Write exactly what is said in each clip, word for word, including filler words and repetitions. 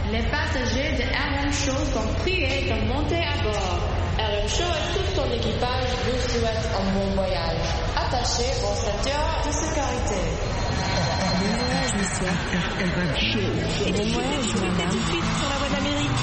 Les passagers de R M Show sont priés de monter à bord. R M Show et tout son équipage vous souhaitent un bon voyage. Attachez vos ceintures de sécurité. Bon voyage, monsieur. R M Show. Bon voyage, madame. Tout de suite sur la voie d'Amérique.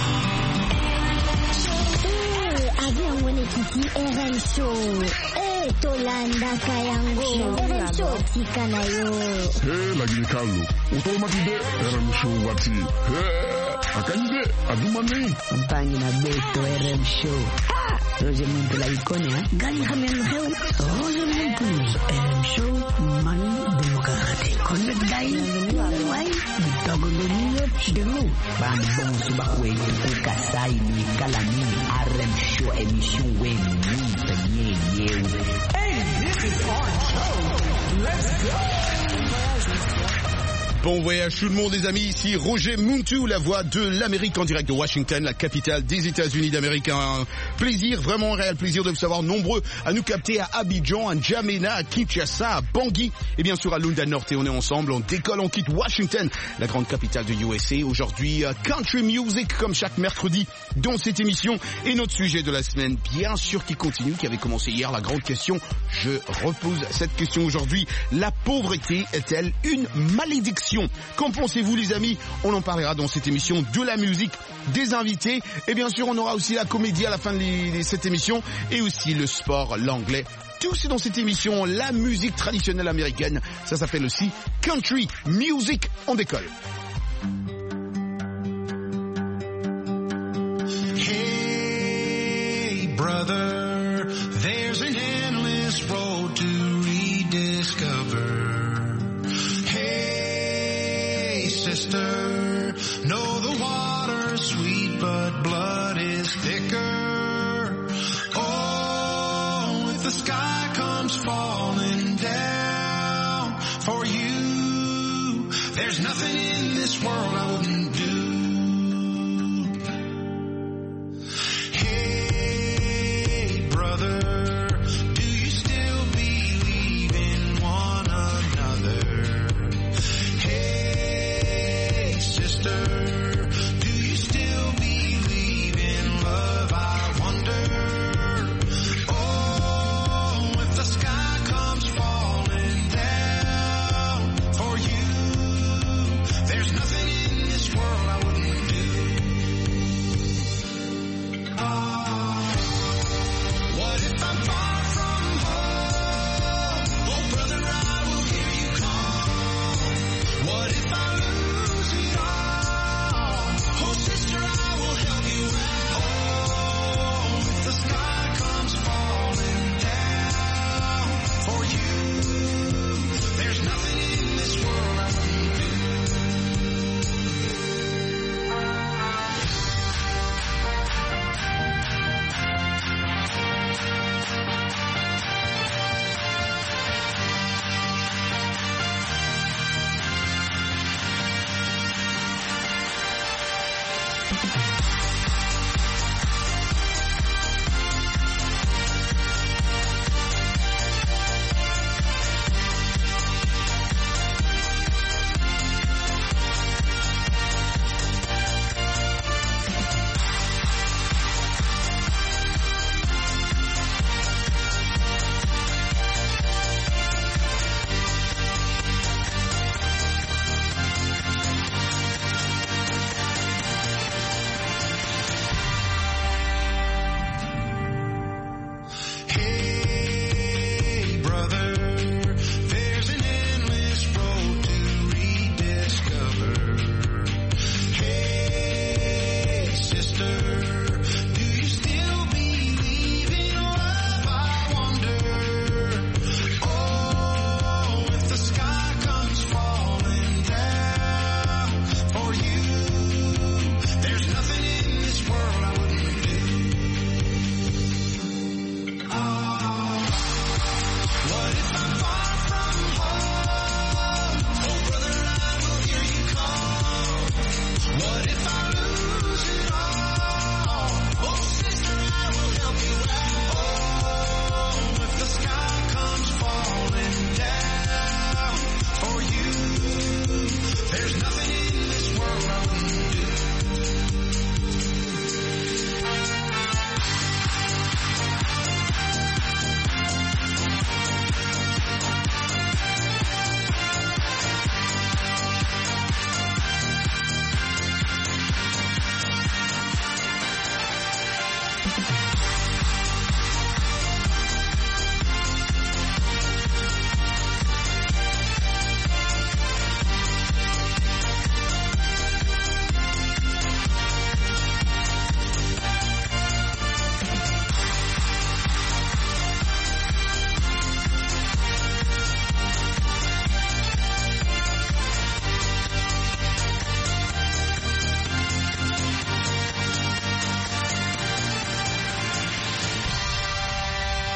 Avec un bon équipe R M Show. Eh, Tolanda Kayango. R M Show, Tikanayo. Eh, la Guinée-Carlo. Automatique R M Show, Wati. Eh, Akanyide, Adumani. Campagne na Beto R M Show. Ah, Roger Muntu la icône, hein. Gali Hamel Heu. Roger Muntu. R M Show, Manu Democratique. Connect Guy. Why? Dogo Domino. Demo. Bang Bong Subakwe. Ukasai ni Kalani. R M Show émission Wen. Nye Nye. Hey, this is our show. Let's go. Bon voyage tout le monde les amis, ici Roger Muntu, la voix de l'Amérique en direct de Washington, la capitale des États-Unis d'Amérique. Un plaisir, vraiment un réel plaisir de vous savoir nombreux à nous capter à Abidjan, à N'Djamena, à Kinshasa, à Bangui et bien sûr à Lunda Norte. Et on est ensemble, on décolle, on quitte Washington, la grande capitale de U S A. Aujourd'hui, Country Music comme chaque mercredi dans cette émission. Et notre sujet de la semaine, bien sûr qui continue, qui avait commencé hier, la grande question. Je repose cette question aujourd'hui. La pauvreté est-elle une malédiction ? Qu'en pensez-vous les amis? On en parlera dans cette émission, de la musique, des invités et bien sûr on aura aussi la comédie à la fin de, les, de cette émission et aussi le sport, l'anglais. Tout c'est dans cette émission, la musique traditionnelle américaine, ça s'appelle aussi Country Music. On décolle. Hey brother, there's an endless road to rediscover. Sister, know the water's sweet, but blood is thicker. Oh, if the sky comes falling down for you, there's nothing in this world I wouldn't do. Hey, brother, do you still believe in one another? Hey, sister, do you still believe in love? I wonder. Oh, if the sky comes falling down for you, there's nothing in this world I wouldn't do. Oh, what if I'm far from home? Oh, brother, I will hear you call. What if I lose it all? Oh, sister, I will help you out. Oh, if the sky comes falling down for you, there's nothing in this world I wouldn't do.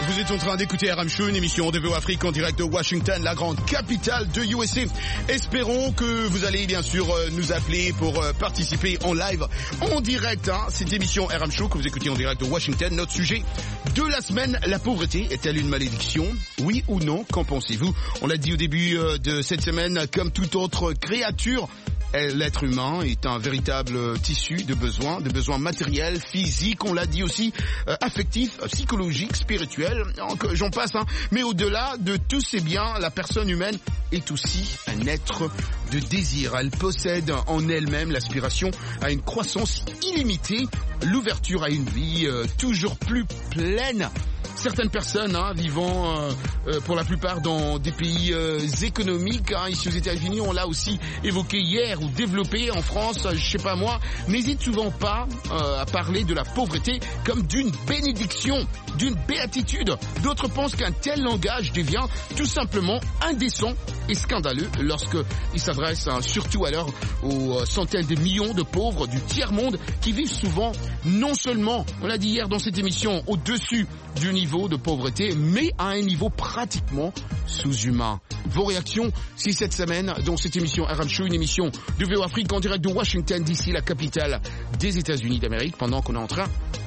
Vous êtes en train d'écouter R M Show, une émission de V O Afrique en direct de Washington, la grande capitale de U S A. Espérons que vous allez bien sûr nous appeler pour participer en live, en direct. Hein, cette émission R M Show que vous écoutez en direct de Washington. Notre sujet de la semaine, la pauvreté est-elle une malédiction? Oui ou non? Qu'en pensez-vous? On l'a dit au début de cette semaine, comme toute autre créature, l'être humain est un véritable tissu de besoins, de besoins matériels, physiques, on l'a dit aussi, euh, affectifs, psychologiques, spirituels, j'en passe. Hein. Mais au-delà de tous ces biens, la personne humaine est aussi un être de désir. Elle possède en elle-même l'aspiration à une croissance illimitée, l'ouverture à une vie euh, toujours plus pleine. Certaines personnes hein, vivant euh, euh, pour la plupart dans des pays euh, économiques, hein, ici aux États-Unis, on l'a aussi évoqué hier ou développé en France, je sais pas moi, n'hésite souvent pas euh, à parler de la pauvreté comme d'une bénédiction, d'une béatitude. D'autres pensent qu'un tel langage devient tout simplement indécent et scandaleux lorsqu'il s'adresse hein, surtout alors aux centaines de millions de pauvres du tiers-monde qui vivent souvent non seulement, on l'a dit hier dans cette émission, au-dessus du niveau de pauvreté, mais à un niveau pratiquement sous-humain. Vos réactions, si cette semaine, dans cette émission R M Show, une émission de V O Afrique en direct de Washington, D C, la capitale des États-Unis d'Amérique, pendant qu'on est en train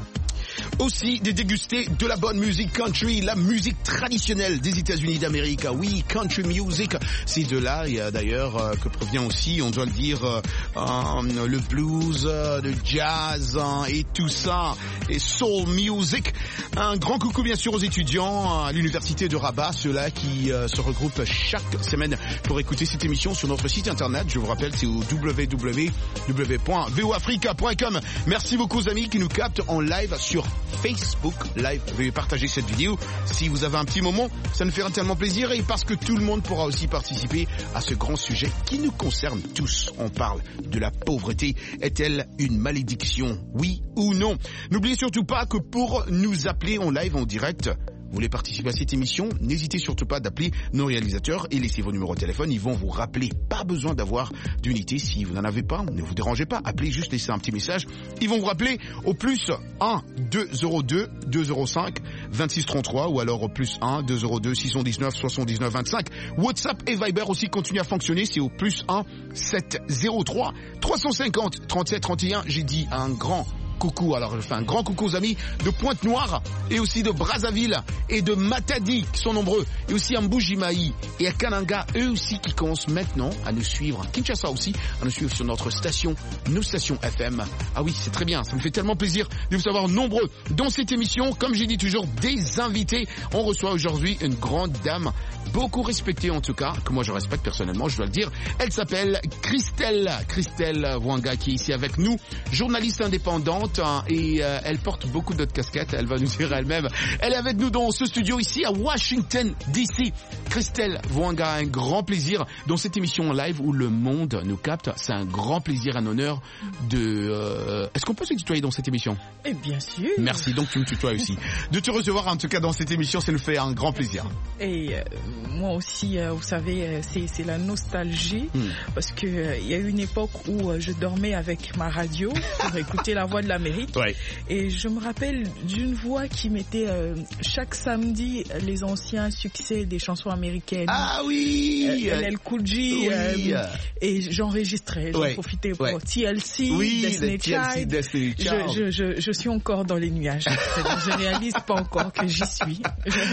aussi de déguster de la bonne musique country, la musique traditionnelle des États-Unis d'Amérique. Oui, country music, c'est de là, il y a d'ailleurs euh, que provient aussi, on doit le dire, euh, euh, le blues, euh, le jazz euh, et tout ça, et soul music. Un grand coucou bien sûr aux étudiants à l'université de Rabat, ceux-là qui euh, se regroupent chaque semaine pour écouter cette émission sur notre site internet. Je vous rappelle, c'est au w w w point v o africa point com. Merci beaucoup aux amis qui nous captent en live sur Facebook Live. Veuillez partager cette vidéo si vous avez un petit moment, ça nous fera tellement plaisir, et parce que tout le monde pourra aussi participer à ce grand sujet qui nous concerne tous. On parle de la pauvreté. Est-elle une malédiction? Oui ou non? N'oubliez surtout pas que pour nous appeler en live, en direct, vous voulez participer à cette émission, n'hésitez surtout pas d'appeler nos réalisateurs et laissez vos numéros de téléphone, ils vont vous rappeler. Pas besoin d'avoir d'unité si vous n'en avez pas, ne vous dérangez pas, appelez juste, laissez un petit message. Ils vont vous rappeler au plus un deux zéro deux deux zéro cinq vingt-six trente-trois ou alors au plus un deux zéro deux six cent dix-neuf soixante-dix-neuf vingt-cinq. WhatsApp et Viber aussi continuent à fonctionner, c'est au plus un sept zéro trois trois cent cinquante trente-sept trente et un. J'ai dit un grand coucou, alors je fais un grand coucou aux amis de Pointe-Noire et aussi de Brazzaville et de Matadi qui sont nombreux, et aussi à Mbujimaï et à Kananga, eux aussi qui commencent maintenant à nous suivre, Kinshasa aussi à nous suivre sur notre station, nos stations F M. Ah oui, c'est très bien, ça me fait tellement plaisir de vous savoir nombreux dans cette émission. Comme j'ai dit toujours, des invités. On reçoit aujourd'hui une grande dame, beaucoup respectée en tout cas, que moi je respecte personnellement, je dois le dire. Elle s'appelle Christelle, Christelle Vwanga, qui est ici avec nous, journaliste indépendante, et euh, elle porte beaucoup d'autres casquettes, elle va nous dire elle-même. Elle est avec nous dans ce studio ici à Washington D C. Christelle Vwanga, un grand plaisir dans cette émission en live où le monde nous capte. C'est un grand plaisir, un honneur de... Euh... Est-ce qu'on peut se tutoyer dans cette émission? Eh bien sûr. Merci, donc tu me tutoies aussi. De te recevoir en tout cas dans cette émission, ça nous fait un grand plaisir. Et euh, moi aussi, euh, vous savez, euh, c'est, c'est la nostalgie, hmm. parce que euh, il y a eu une époque où euh, je dormais avec ma radio pour écouter la voix de l'Amérique. Ouais. Et je me rappelle d'une voix qui mettait euh, chaque samedi les anciens succès des chansons américaines. Ah oui, euh, L L Cool J. Oui. Euh, et j'enregistrais, j'en ouais. profitais pour ouais. T L C, oui, Destiny Child. Destiny Child. Je, je, je, je suis encore dans les nuages. Je réalise pas encore que j'y suis.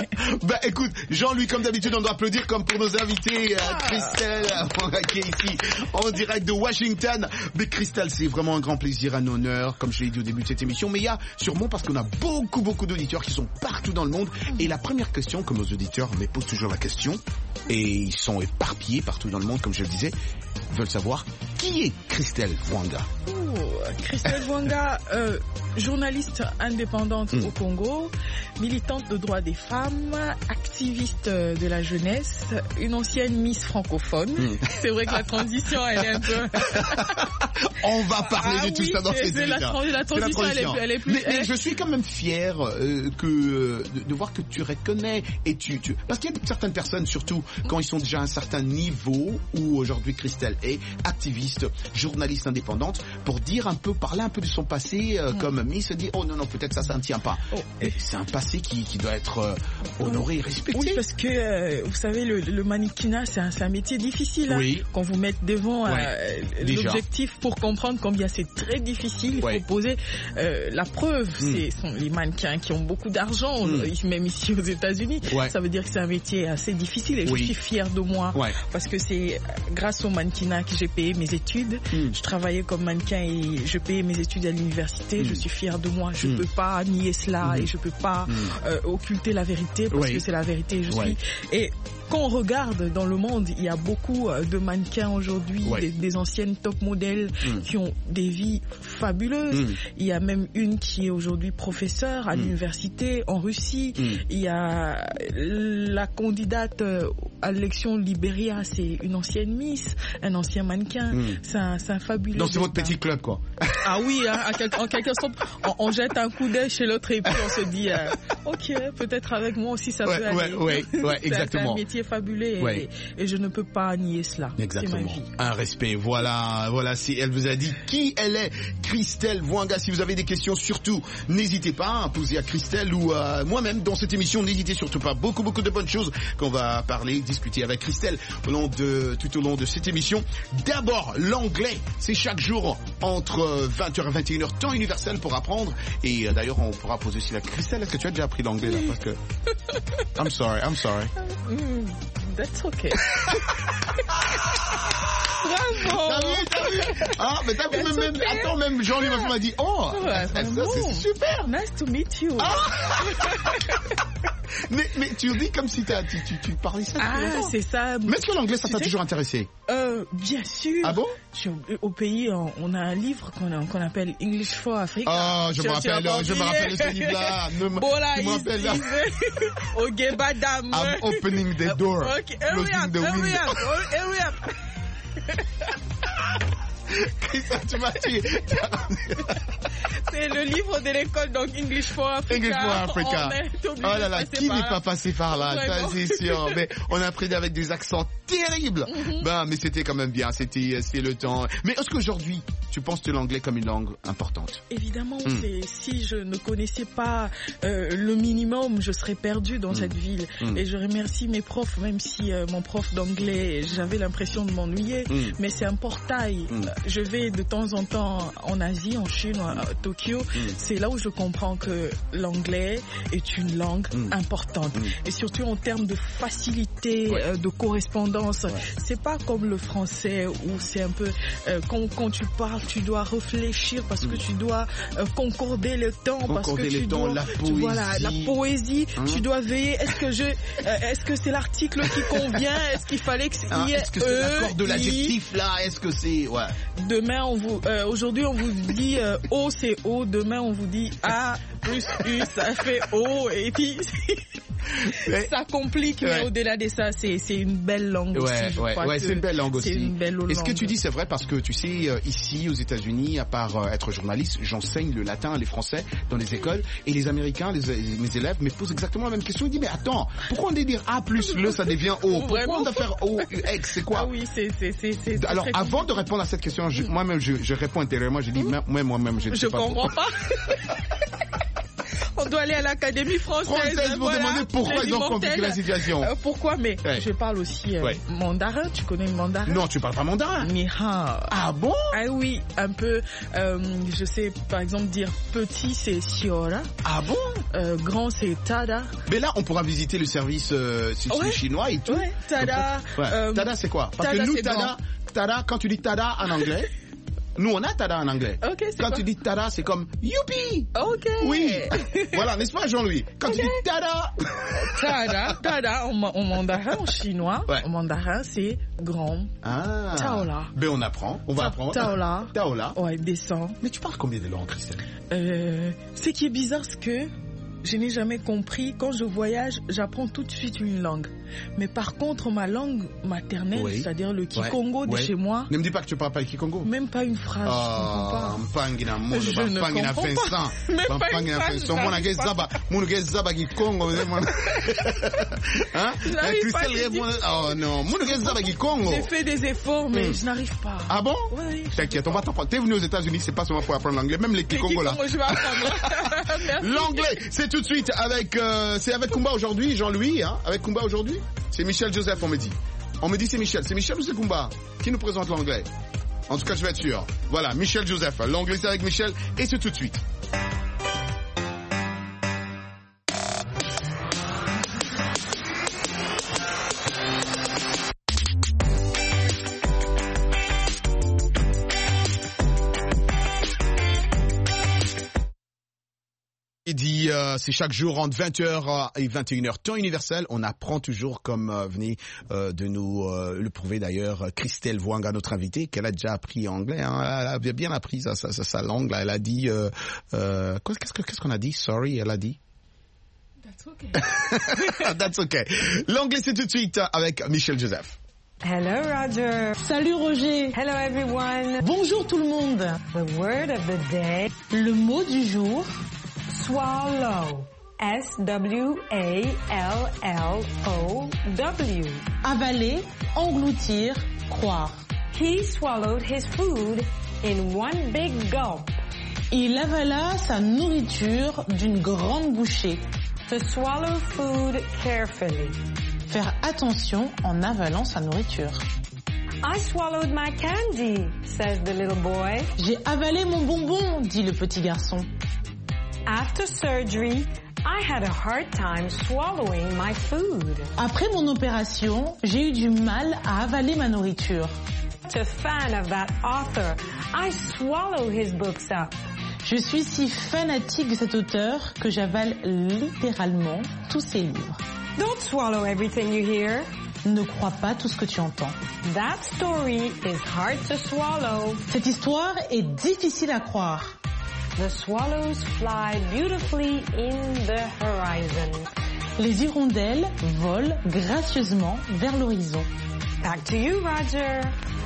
Bah écoute, Jean-Louis, comme d'habitude, on doit applaudir comme pour nos invités. Ah. Christelle, qui est ici en direct de Washington. Mais Christelle, c'est vraiment un grand plaisir, un honneur, comme je l'ai dit au début de cette émission. Mais il y a sûrement, parce qu'on a beaucoup, beaucoup d'auditeurs qui sont partout dans le monde. Et la première question que nos auditeurs me posent toujours la question, et ils sont éparpillés partout dans le monde, comme je le disais, veulent savoir qui est Christelle Vwanga. Oh, Christelle Vwanga, euh, journaliste indépendante mmh. au Congo, militante de droits des femmes, activiste de la jeunesse, une ancienne Miss francophone. Mmh. C'est vrai que la transition, elle est un peu... On va parler ah, de tout oui, ça dans cette émission. La, trans- la transition, elle est, elle est plus... Mais, mais je suis quand même fier euh, que, euh, de, de voir que tu reconnais et tu... tu... Parce qu'il y a certaines personnes, surtout quand ils sont déjà à un certain niveau, où aujourd'hui Christelle est activiste, journaliste indépendante, pour dire un peu, parler un peu de son passé, euh, mm. comme Miss dit, oh non, non, peut-être ça, ça ne tient pas. Oh. Et c'est un passé qui, qui doit être euh, honoré et respecté. Oui, parce que, euh, vous savez, le, le mannequinat, c'est un, c'est un métier difficile. Oui. Hein, qu'on vous mette devant ouais. euh, l'objectif pour comprendre combien c'est très difficile. Il ouais. faut poser euh, la preuve. Mm. C'est sont les mannequins qui ont beaucoup d'argent, mm. même ici aux États-Unis. Ouais. Ça veut dire que c'est un métier assez difficile et oui. je suis fière de moi ouais. parce que c'est grâce au mannequinat que j'ai payé mes études. Mm. Je travaillais comme mannequin et je payais mes études à l'université. Mm. Je suis fière de moi. Je ne mm. peux pas nier cela mm. et je ne peux pas mm. euh, occulter la vérité parce oui. que c'est la vérité. Je ouais. suis et quand on regarde dans le monde, il y a beaucoup de mannequins aujourd'hui, ouais. des, des anciennes top modèles mm. qui ont des vies fabuleuses. Mm. Il y a même une qui est aujourd'hui professeure à mm. l'université en Russie. Mm. Il y a la candidate à l'élection Libéria, c'est une ancienne Miss, un ancien mannequin. Mm. C'est un, c'est un fabuleux. Donc c'est votre petit club, quoi. Ah oui, hein, en quelque sorte, on, on jette un coup d'œil chez l'autre et puis on se dit, euh, ok, peut-être avec moi aussi ça ouais, peut aller. Ouais, ouais, ouais, exactement. C'est un métier fabuleux ouais. et, et je ne peux pas nier cela. Exactement. C'est ma vie. Un respect. Voilà, voilà. Si elle vous a dit qui elle est, Christelle Voinga. Si vous avez des questions, surtout n'hésitez pas à poser à Christelle ou à moi-même dans cette émission. N'hésitez surtout pas. Beaucoup, beaucoup de bonnes choses qu'on va parler, discuter avec Christelle au long de tout au long de cette émission. D'abord, l'anglais. C'est chaque jour entre vingt heures et vingt et une heures, temps universel pour apprendre. Et euh, d'ailleurs, on pourra poser aussi la Christelle. Est-ce que tu as déjà appris l'anglais là? Parce que I'm sorry, I'm sorry. Mm, that's okay. Bravo. T'as vu, t'as vu? Ah, mais t'as vu même, même, okay. Attends, même Jean lui m'a dit, oh, ouais, ça, c'est super. Nice to meet you. Ah. mais, mais tu dis comme si t'as, tu, tu, tu parlais ça. Ah, c'est ça. Mais est-ce que l'anglais, ça t'a toujours intéressé? Euh, bien sûr. Ah bon? Au pays, on, on a un livre qu'on, qu'on appelle English for Africa. Ah, je, je me rappelle, je me rappelle de ce livre-là. Ne me, voilà, je me rappelle là. Ok, madame. I'm opening the door. Ok, hurry up, hurry up, hurry up. Christelle, tu m'as tué. C'est le livre de l'école, donc English for Africa. English for Africa. Oh là là, qui n'est pas passé par là? Ça, c'est sûr. Mais on a appris avec des accents terribles. Mm-hmm. Ben, mais c'était quand même bien. C'était, c'était le temps. Mais est-ce qu'aujourd'hui, tu penses de l'anglais comme une langue importante? Évidemment, mm. c'est, si je ne connaissais pas euh, le minimum, je serais perdue dans mm. cette ville. Mm. Et je remercie mes profs, même si euh, mon prof d'anglais, j'avais l'impression de m'ennuyer. Mm. Mais c'est un portail. Mm. Je vais de temps en temps en Asie, en Chine, à Tokyo. Mm. C'est là où je comprends que l'anglais est une langue mm. importante. Mm. Et surtout en termes de facilité, ouais. euh, de correspondance. Ouais. C'est pas comme le français où c'est un peu... Euh, quand, quand tu parles, tu dois réfléchir parce mm. que tu dois euh, concorder le temps. Concorder parce que tu temps, dois... La poésie. Tu, voilà, la poésie. Hein? Tu dois veiller. Est-ce que je... Euh, est-ce que c'est l'article qui convient? Est-ce qu'il fallait que... Hein? Est-ce que c'est e, l'accord de l'adjectif là? Est-ce que c'est... Ouais. Demain, on vous, euh, aujourd'hui, on vous dit euh, O, c'est O. Demain, on vous dit A plus U, ça fait O. Et puis, ça complique. Ouais. Mais au-delà de ça, c'est, c'est une belle langue ouais, aussi. Je ouais, crois ouais, que c'est une belle langue aussi. C'est une belle langue. Et ce que tu dis, c'est vrai parce que tu sais, euh, ici, aux États-Unis, à part euh, être journaliste, j'enseigne le latin, les français dans les écoles. Et les Américains, les, mes élèves, me posent exactement la même question. Ils disent, mais attends, pourquoi on dit dire A plus le, ça devient O? Pourquoi Vraiment? On doit faire O, U, X? C'est quoi? Ah oui, c'est, c'est, c'est, c'est Alors, très avant de répondre à cette question, je, moi-même, je, je réponds intérieurement. Je dis, mmh. moi, moi-même, je ne sais je pas. Je comprends pas. On doit aller à l'Académie française. Française pour voilà, demander pourquoi ils ont compliqué la situation. Euh, pourquoi? Mais ouais. Je parle aussi euh, ouais. mandarin. Tu connais le mandarin? Non, tu parles pas mandarin. Ni hao. Ah bon? Ah oui, un peu. Euh, je sais, par exemple, dire petit, c'est siora. Ah bon? euh, Grand, c'est tada. Mais là, on pourra visiter le service euh, ouais. chinois et tout. Ouais, tada. Ouais. Euh, tada, c'est quoi? Parce tada, que nous, tada, tada, quand tu dis tada en anglais. Nous, on a tada en anglais. Okay, Quand quoi? tu dis tada, c'est comme youpi. Ok. Oui. Voilà, n'est-ce pas, Jean-Louis? Quand okay. tu dis tada. Tada, tada, en, en mandarin, en chinois, ouais. en mandarin, c'est grand. Ah. Taola. Ben, on apprend. On va Ta- apprendre. Taola. Taola. Ouais, descend. Mais tu parles combien de langues, Christelle? Euh, ce qui est bizarre, c'est que je n'ai jamais compris. Quand je voyage, j'apprends tout de suite une langue. Mais par contre, ma langue maternelle, oui. c'est-à-dire le Kikongo ouais. de ouais. chez moi... Ne me dis pas que tu parles pas le Kikongo. Même pas une phrase, oh, je comprends pas. Bampangina mono, Je ne Bampangina comprends Vincent. pas. Même pas Bampangina une phrase, Vincent. je Mon n'arrive pas. Zaba, mon Zaba qui Congo. Hein? Je n'arrive Christelle pas, je répond, oh non, mon Zaba qui Congo. J'ai fait des efforts, mais Hmm. je n'arrive pas. Ah bon? Oui. T'inquiète, on va t'apprendre. T'es venu aux États-Unis, c'est pas seulement pour apprendre l'anglais, même les Les Congo là. Kikongo, je vais apprendre. Merci. L'anglais, c'est tout de suite avec, euh, c'est avec Kumba aujourd'hui, Jean-Louis, hein, avec Kumba aujourd'hui. C'est Michel Joseph, on me dit. On me dit c'est Michel. C'est Michel ou c'est Kumba qui nous présente l'anglais? En tout cas, je vais être sûr. Voilà, Michel Joseph. L'anglais, c'est avec Michel et c'est tout de suite. Il dit, euh, c'est chaque jour entre vingt heures et vingt et une heures, temps universel. On apprend toujours, comme euh, venait euh, de nous euh, le prouver d'ailleurs Christelle Voanga, notre invitée, qu'elle a déjà appris anglais. Hein, elle a bien appris sa, sa, sa langue. Là. Elle a dit, euh, euh, qu'est-ce, que, qu'est-ce qu'on a dit? Sorry, elle a dit. That's okay. That's okay. L'anglais, c'est tout de suite avec Michel Joseph. Hello, Roger. Salut Roger. Hello, everyone. Bonjour tout le monde. The word of the day. Le mot du jour. Swallow. S W A L L O W. Avaler, engloutir, croire. He swallowed his food in one big gulp. Il avala sa nourriture d'une grande bouchée. To swallow food carefully. Faire attention en avalant sa nourriture. I swallowed my candy, says the little boy. J'ai avalé mon bonbon, dit le petit garçon. After surgery, I had a hard time swallowing my food. Après mon opération, j'ai eu du mal à avaler ma nourriture. A fan of that author, I swallow his books up. Je suis si fanatique de cet auteur que j'avale littéralement tous ses livres. Don't swallow everything you hear. Ne crois pas tout ce que tu entends. That story is hard to swallow. Cette histoire est difficile à croire. The swallows fly beautifully in the horizon. Les hirondelles volent gracieusement vers l'horizon. Back to you, Roger.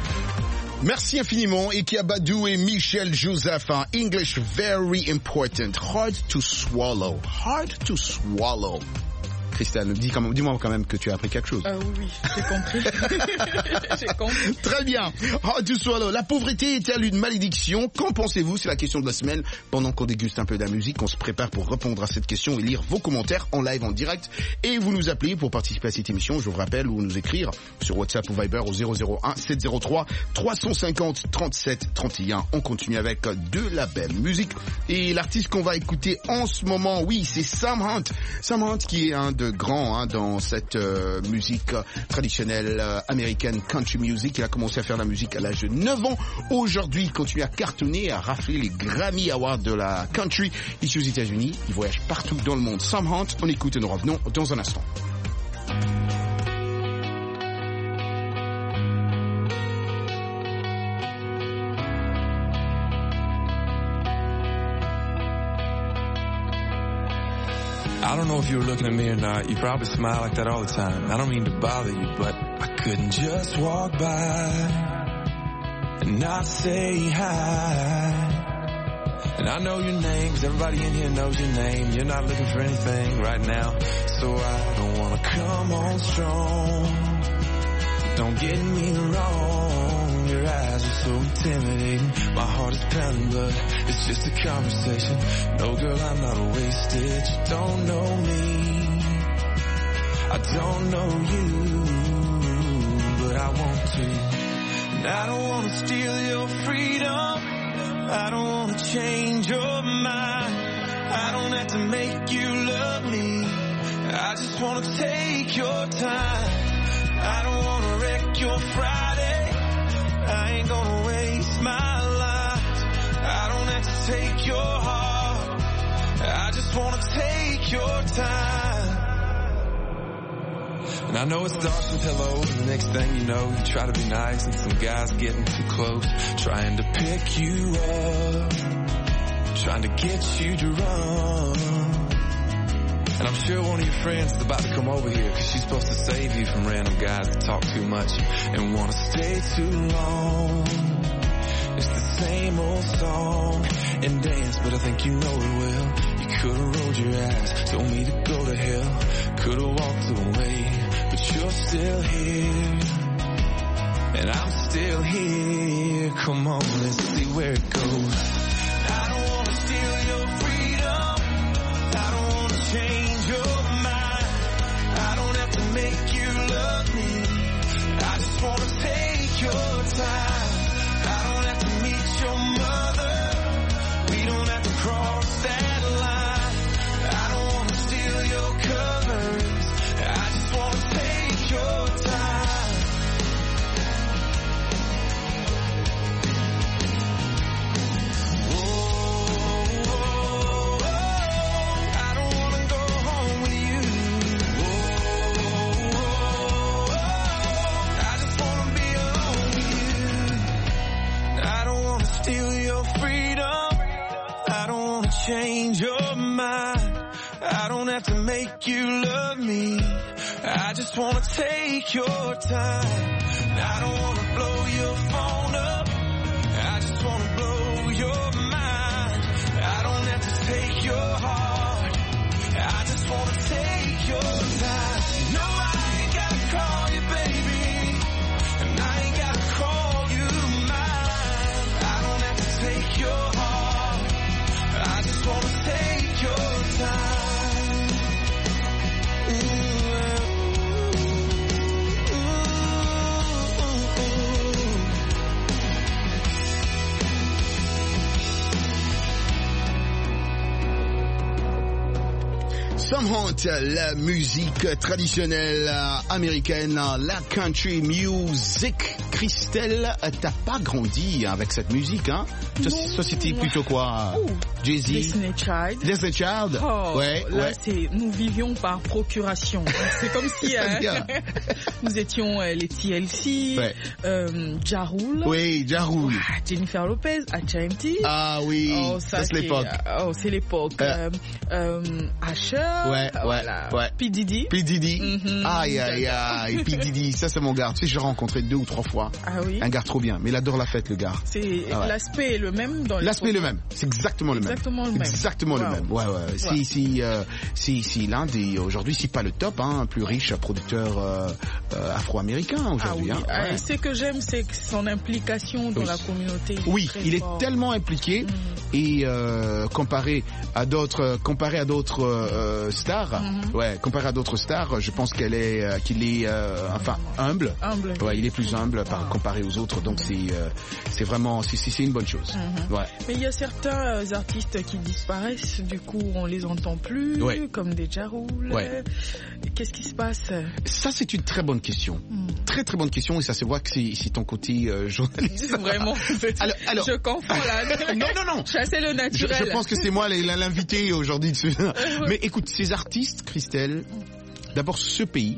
Merci infiniment, Ikia Badou et Michel Joseph. Hein. English very important. Hard to swallow. Hard to swallow. Christelle, dis quand même, dis-moi quand même que tu as appris quelque chose. Euh, oui, oui, j'ai compris. J'ai compris. Très bien. Hard to swallow. La pauvreté est-elle une malédiction? Qu'en pensez-vous? C'est la question de la semaine. Pendant qu'on déguste un peu de la musique, on se prépare pour répondre à cette question et lire vos commentaires en live, en direct. Et vous nous appelez pour participer à cette émission. Je vous rappelle, ou nous écrire sur WhatsApp ou Viber au zéro zéro un sept zéro trois trois cent cinquante trente-sept trente et un. On continue avec de la belle musique. Et l'artiste qu'on va écouter en ce moment, oui, c'est Sam Hunt. Sam Hunt qui est un de grand hein, dans cette euh, musique euh, traditionnelle euh, américaine, country music. Il a commencé à faire la musique à l'âge de neuf ans. Aujourd'hui, il continue à cartonner, à rafler les Grammy Awards de la country ici aux États-Unis. Il voyage partout dans le monde. Sam Hunt, on écoute et nous revenons dans un instant. I don't know if you were looking at me or not. You probably smile like that all the time. I don't mean to bother you, but I couldn't just walk by and not say hi. And I know your name, 'cause everybody in here knows your name. You're not looking for anything right now, so I don't wanna come on strong. Don't get me wrong, your eyes are so intimidating. My heart is pounding, but it's just a conversation. No, girl, I'm not wasted. You don't know me, I don't know you, but I want to. And I don't want to steal your freedom, I don't want to change your mind. I don't have to make you love me, I just want to take your time. I don't want to wreck your Friday, I ain't gonna waste my life. I don't have to take your heart, I just want to take your time. And I know it's dark with hello, and the next thing you know, you try to be nice, and some guy's getting too close, trying to pick you up, trying to get you to run. And I'm sure one of your friends is about to come over here, 'cause she's supposed to save you from random guys that talk too much and want to stay too long. It's the same old song, and dance, but I think you know it well. You could've rolled your eyes, told me to go to hell. Could've walked away, but you're still here. And I'm still here. Come on, let's see where it goes. I don't wanna steal your freedom. I don't wanna change your mind. I don't have to make you love me. I just wanna take your time. I don't have to meet your mother. We don't have to cross that line. I don't wanna steal your colors. I just wanna take your time. Steal your freedom. I don't wanna change your mind. I don't have to make you love me. I just wanna take your time. I don't wanna blow your phone up. I just wanna blow your mind. I don't have to take your heart. I just wanna take your time. No, I ain't gotta call you baby, and I ain't gotta call you mine. I don't have to take your heart. I just wanna take your time. Ooh. Sam Hunt, la musique traditionnelle américaine, la country music. Christelle, t'as pas grandi avec cette musique, hein? Ça, c'était plutôt quoi? Jay-Z? Destiny Child. Destiny Child? Oh, ouais, là, ouais. c'est, nous vivions par procuration. C'est comme si hein, nous étions euh, les T L C, ouais. euh, Ja Rule. Oui, Ja Rule. Ah, Jennifer Lopez, Ashanti. Ah oui, oh, ça, c'est l'époque. Oh, c'est l'époque. Euh, euh, Asher. Ouais, voilà. ouais, ouais. P. Diddy. P. Diddy. Mm-hmm. Aïe, aïe, aïe. P. Diddy, ça c'est mon gars. Tu sais, j'ai rencontré deux ou trois fois. Ah oui. Un gars trop bien, mais il adore la fête, le gars. C'est ah ouais. L'aspect est le même dans les L'aspect est le même. C'est exactement le même. Exactement le même. Exactement wow. le même. Ouais, ouais. Wow. Si, si, euh, si, si l'un des aujourd'hui, si pas le top, hein, plus riche producteur euh, euh, afro-américain aujourd'hui. Ah oui. hein. Ouais. Ouais. Ce que j'aime, c'est son implication dans oui. la communauté. Oui, il fort. est tellement impliqué mm. et euh, comparé à d'autres, comparé à d'autres euh, stars, mm-hmm. ouais, comparé à d'autres stars, je pense qu'elle est, euh, qu'il est, euh, enfin, humble. Humble. Ouais, il est plus humble par comparé aux autres, donc c'est, euh, c'est vraiment, c'est, c'est une bonne chose. Mm-hmm. Ouais. Mais il y a certains euh, artistes qui disparaissent, du coup on les entend plus, ouais. comme des Ja Rule. Ouais. Qu'est-ce qui se passe? Ça c'est une très bonne question, mm. très très bonne question, et ça se voit que c'est, c'est ton côté euh, journaliste. Vraiment. alors, alors, je confonds là. non non non. Chasser le naturel. Je, je pense que c'est moi l'invité aujourd'hui. Mais écoute, ces artistes, Christelle, d'abord ce pays,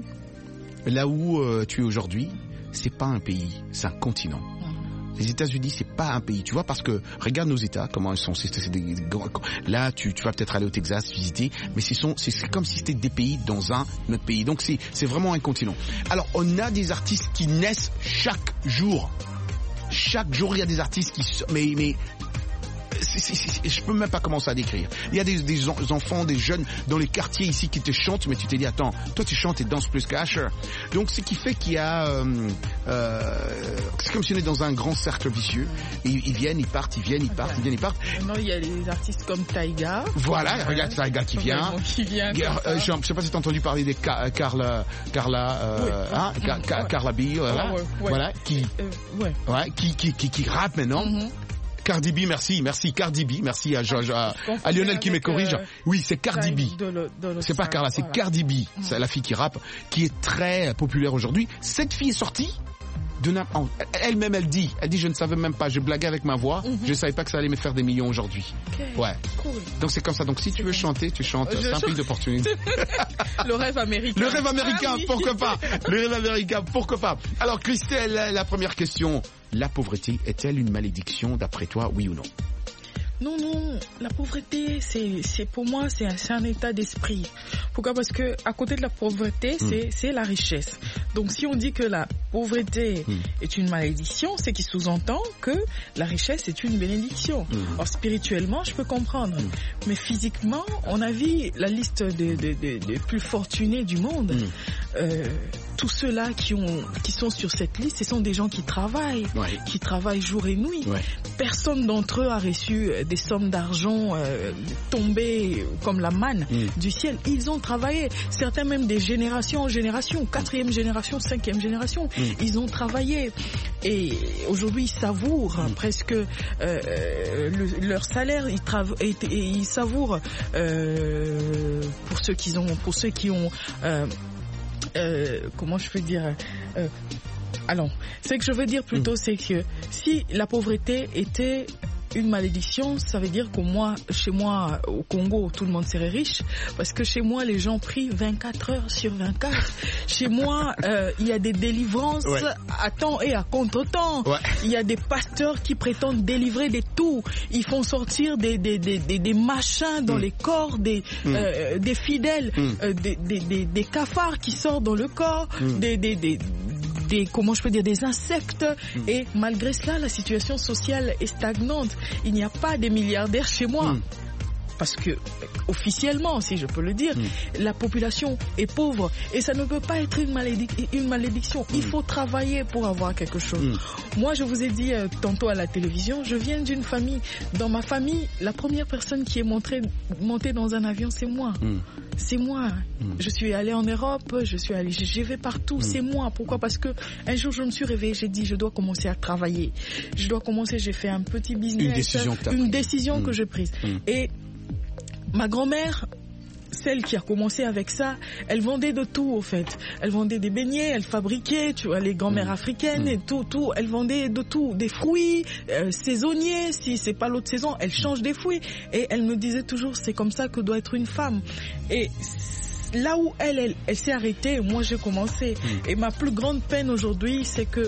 là où euh, tu es aujourd'hui, c'est pas un pays, c'est un continent. Les États-Unis, c'est pas un pays, tu vois, parce que regarde nos États, comment ils sont. C'est, c'est des, des, là, tu, tu vas peut-être aller au Texas visiter, mais c'est, sont, c'est, c'est comme si c'était des pays dans un autre pays. Donc c'est, c'est vraiment un continent. Alors, on a des artistes qui naissent chaque jour. Chaque jour, il y a des artistes qui, mais, mais. C'est, c'est, c'est, je peux même pas commencer à décrire. Il y a des, des enfants, des jeunes dans les quartiers ici qui te chantent, mais tu te dis attends, toi tu chantes et danses plus qu'Asher. Donc ce qui fait qu'il y a, euh, euh, c'est comme si on est dans un grand cercle vicieux. Et ils viennent, ils partent, ils viennent, ils partent, ils viennent, ils partent. Maintenant il y a des artistes comme Taiga. Voilà, regarde Taiga qui vient. Qui vient. Euh, je, je sais pas si t'as entendu parler des Ka, Carla, Carla, euh, oui. hein, Ka, Ka, ouais. Carla B, voilà, oh, ouais, ouais. voilà, qui, euh, ouais. ouais, qui, qui, qui, qui rappe maintenant. Mm-hmm. Cardi B, merci, merci Cardi B, merci à, à, à, à Lionel qui me corrige. Euh, oui, c'est Cardi B. De le, de le c'est pas Carla, c'est voilà. Cardi B, mmh. c'est la fille qui rappe, qui est très populaire aujourd'hui. Cette fille est sortie de n'importe. Elle-même, elle dit, elle dit, je ne savais même pas, je blaguais avec ma voix, mmh. je ne savais pas que ça allait me faire des millions aujourd'hui. Okay. Ouais. Cool. Donc c'est comme ça. Donc si tu veux chanter, tu chantes. Je c'est un pays d'opportunité. Le rêve américain. Le rêve américain, ah, oui. pourquoi pas. Le rêve américain, pourquoi pas. Alors Christelle, la première question. La pauvreté est-elle une malédiction d'après toi, oui ou non? Non, non, la pauvreté, c'est, c'est pour moi, c'est un, c'est un état d'esprit. Pourquoi? Parce que à côté de la pauvreté, mm. c'est, c'est la richesse. Donc si on dit que la pauvreté mm. est une malédiction, c'est qu'il sous-entend que la richesse est une bénédiction. Mm. Alors spirituellement, je peux comprendre. Mm. Mais physiquement, on a vu la liste des de, de, de plus fortunés du monde. Mm. Euh, tous ceux-là qui, ont, qui sont sur cette liste, ce sont des gens qui travaillent, ouais. qui travaillent jour et nuit. Ouais. Personne d'entre eux a reçu des sommes d'argent euh, tombées comme la manne mm. du ciel. Ils ont travaillé. Certains même des générations en génération, quatrième génération, cinquième génération. Mm. Ils ont travaillé. Et aujourd'hui, ils savourent mm. presque euh, le, leur salaire. Ils, trava- et, et ils savourent euh, pour ceux qui ont, pour ceux qui ont euh, Euh, comment je peux dire euh, alors, ce que je veux dire plutôt, mmh. c'est que si la pauvreté était une malédiction, ça veut dire que moi, chez moi, au Congo, tout le monde serait riche, parce que chez moi, les gens prient vingt-quatre heures sur vingt-quatre. Chez moi, euh, il y a des délivrances ouais. à temps et à contre-temps. Ouais. Il y a des pasteurs qui prétendent délivrer des tout. Ils font sortir des, des, des, des, des machins dans mmh. les corps des, mmh. euh, des fidèles, mmh. euh, des, des, des, des cafards qui sortent dans le corps, mmh. des, des, des des, comment je peux dire, des insectes. Mmh. Et malgré cela, la situation sociale est stagnante. Il n'y a pas des milliardaires chez moi. Mmh. Parce que, officiellement, si je peux le dire, mmh. la population est pauvre. Et ça ne peut pas être une, malédic- une malédiction. Mmh. Il faut travailler pour avoir quelque chose. Mmh. Moi, je vous ai dit euh, tantôt à la télévision, je viens d'une famille. Dans ma famille, la première personne qui est montrée, montée dans un avion, c'est moi. Mmh. C'est moi. Mmh. Je suis allée en Europe, je suis allée, je vais partout. Mmh. C'est moi. Pourquoi? Parce que un jour, je me suis réveillée, j'ai dit, je dois commencer à travailler. Je dois commencer, j'ai fait un petit business. Une décision que t'as Une prise. décision mmh. que j'ai prise. Mmh. Et ma grand-mère, celle qui a commencé avec ça, elle vendait de tout au fait. Elle vendait des beignets, elle fabriquait, tu vois, les grand-mères mmh. africaines mmh. et tout, tout. Elle vendait de tout, des fruits euh, saisonniers. Si c'est pas l'autre saison, elle change des fruits. Et elle me disait toujours, c'est comme ça que doit être une femme. Et là où elle, elle, elle s'est arrêtée, moi j'ai commencé. Mmh. Et ma plus grande peine aujourd'hui, c'est que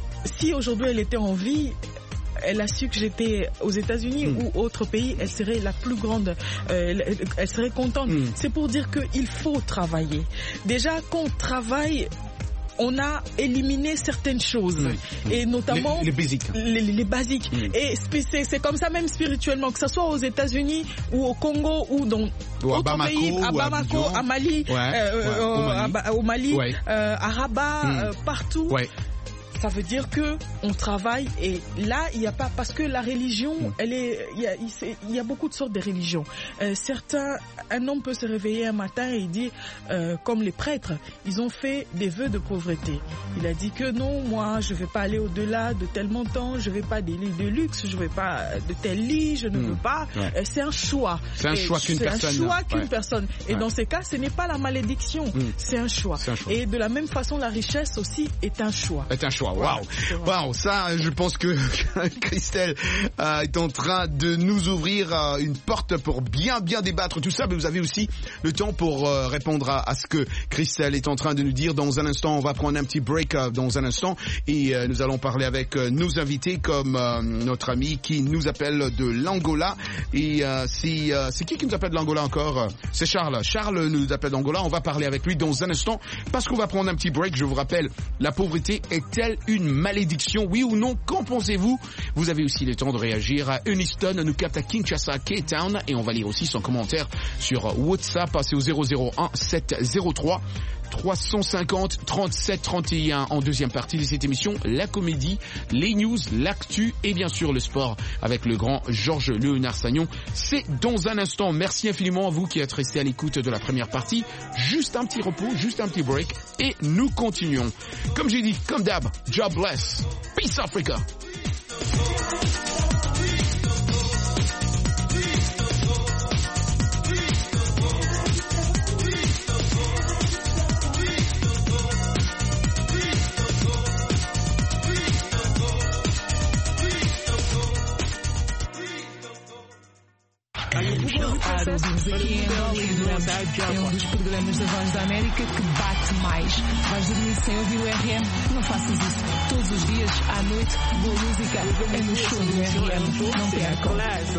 si aujourd'hui elle était en vie, elle a su que j'étais aux États-Unis mmh. ou autre pays, elle serait la plus grande, euh, elle serait contente. Mmh. C'est pour dire qu'il faut travailler. Déjà, quand on travaille, on a éliminé certaines choses, mmh. et notamment les, les basiques. Les, les basiques. Mmh. Et c'est, c'est comme ça même spirituellement, que ce soit aux États-Unis ou au Congo ou dans ou à autres Bamako, pays, à Bamako, à Mali, ouais, euh, ouais, au Mali, à, au Mali ouais. euh, à Rabat, mmh. euh, partout. Ouais. Ça veut dire que on travaille et là il y a pas, parce que la religion, mmh. elle est, il y a, il y a beaucoup de sortes de religions. Euh, certains, un homme peut se réveiller un matin et il dit, euh, comme les prêtres, ils ont fait des vœux de pauvreté. Il a dit que non, moi je vais pas aller au-delà de tel montant, je vais pas des lits de luxe, je vais pas de tel lit, je ne mmh. veux pas. Ouais. Euh, c'est un choix. C'est un et choix qu'une c'est personne. C'est un choix qu'une ouais. personne. Et ouais. dans ces cas, ce n'est pas la malédiction, mmh. c'est un choix. C'est un choix. Et de la même façon, la richesse aussi est un choix. Est un choix. Waouh, waouh, ça, je pense que Christelle euh, est en train de nous ouvrir euh, une porte pour bien, bien débattre tout ça. Mais vous avez aussi le temps pour euh, répondre à, à ce que Christelle est en train de nous dire. Dans un instant, on va prendre un petit break euh, dans un instant et euh, nous allons parler avec euh, nos invités comme euh, notre ami qui nous appelle de l'Angola. Et euh, c'est, euh, c'est qui qui nous appelle de l'Angola encore? C'est Charles. Charles nous appelle d'Angola. On va parler avec lui dans un instant parce qu'on va prendre un petit break. Je vous rappelle, la pauvreté est-elle une malédiction, oui ou non? Qu'en pensez-vous? Vous avez aussi le temps de réagir. À Uniston nous capte à Kinshasa, K-Town, et on va lire aussi son commentaire sur WhatsApp. Passez au zéro zéro un sept zéro trois trois cent cinquante trente-sept trente et un en deuxième partie de cette émission. La comédie, les news, l'actu et bien sûr le sport avec le grand Georges Léonard Sagnon. C'est dans un instant. Merci infiniment à vous qui êtes restés à l'écoute de la première partie. Juste un petit repos, juste un petit break et nous continuons. Comme j'ai dit, comme d'hab, job bless. Peace Africa. Claro, vimos aqui em Angola e durante é um dos programas da Voz da América que bate mais. Vais dormir sem ouvir o R M? Não faças isso. Todos os dias, à noite, boa música é no show do R M. Não percam.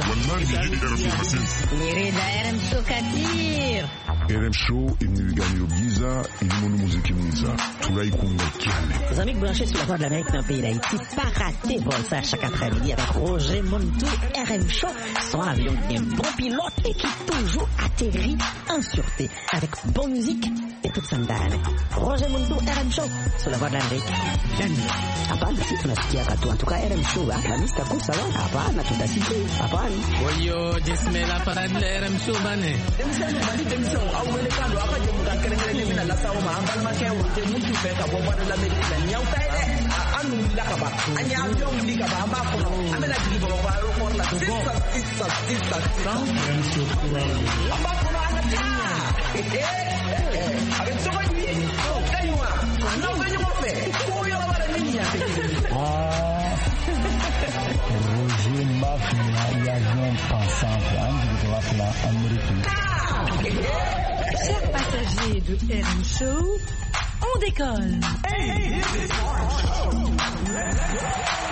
Querida, R M Show Katir. R M Show imnigani obgiza ilimono muziki mwiza tulaikunga kiale. Les amis branchés sur la voix de l'Amérique dans le pays d'Haïti, pas raté vol ça chaque après-midi avec Roger Montou, R M Show, son avion bien bon pilote et qui toujours atterrit en sûreté avec bonne musique et toute sa mdane. Roger Montou, R M Show, sur la voix de l'Amérique. Bienvenue. Hapana si tunasikia katu, en tout cas R M Show, la mista kusa wa, hapana tutasikia, hapana. Oyo, jismela para de R M Show bane. Demisano bali demisano, au wele kando aka je muka kere kere mina la sawo ma ambal ma ke wote mutu fe ka bo bana la Amerika na nyau tai de anu la ka ba anya avion li ka ba amba ko amena digi bo ba ro ko la sisa sisa sisa amba ko na anya eh eh avec so ni oh kaiwa no venyo mo fe ko yo la bara niña ah Roger Mafia y avion passant Andy de la plan américain. Chers passagers de R M Show, on décolle. Hey, this is our show. Let's go.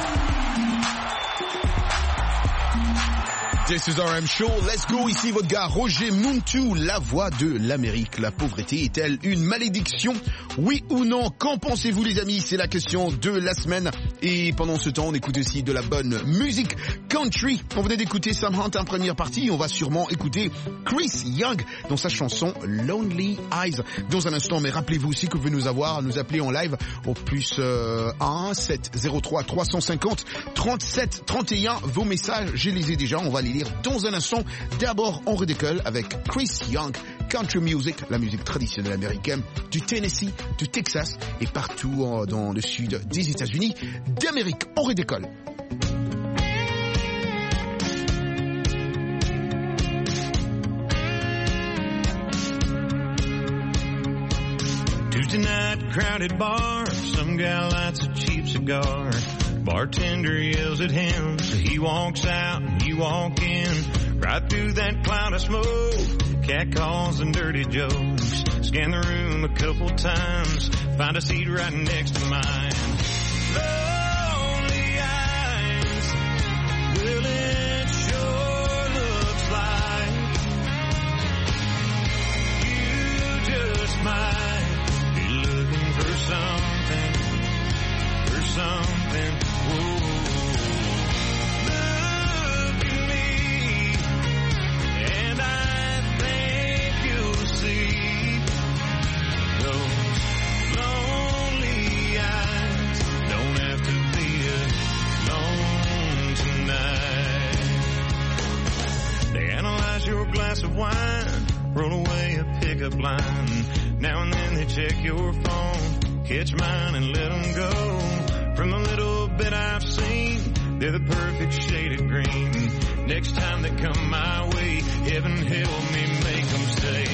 This is R M Show, let's go, ici votre gars Roger Montou, la voix de l'Amérique. La pauvreté est-elle une malédiction? Oui ou non? Qu'en pensez-vous les amis? C'est la question de la semaine. Et pendant ce temps, on écoute aussi de la bonne musique country. On venait d'écouter Sam Hunt en première partie. On va sûrement écouter Chris Young dans sa chanson Lonely Eyes dans un instant. Mais rappelez-vous aussi que vous pouvez nous avoir, nous appeler en live au plus euh, un sept zéro trois trois cent cinquante trente-sept trente et un. Vos messages, je les ai déjà, on va les lire dans un instant. D'abord, on redécolle avec Chris Young, country music, la musique traditionnelle américaine du Tennessee, du Texas et partout euh, dans le sud des États-Unis d'Amérique. On redécolle. Tuesday night, crowded bar, some guy lights a cheap cigar. Bartender yells at him, so he walks out and you walk in. Right through that cloud of smoke, cat calls and dirty jokes. Scan the room a couple times, find a seat right next to mine. Lonely eyes, well it sure looks like you just might be looking for something, for something. Your glass of wine, roll away a pickup line. Now and then they check your phone, catch mine and let them go. From the little bit I've seen, they're the perfect shade of green. Next time they come my way, heaven help me make them say,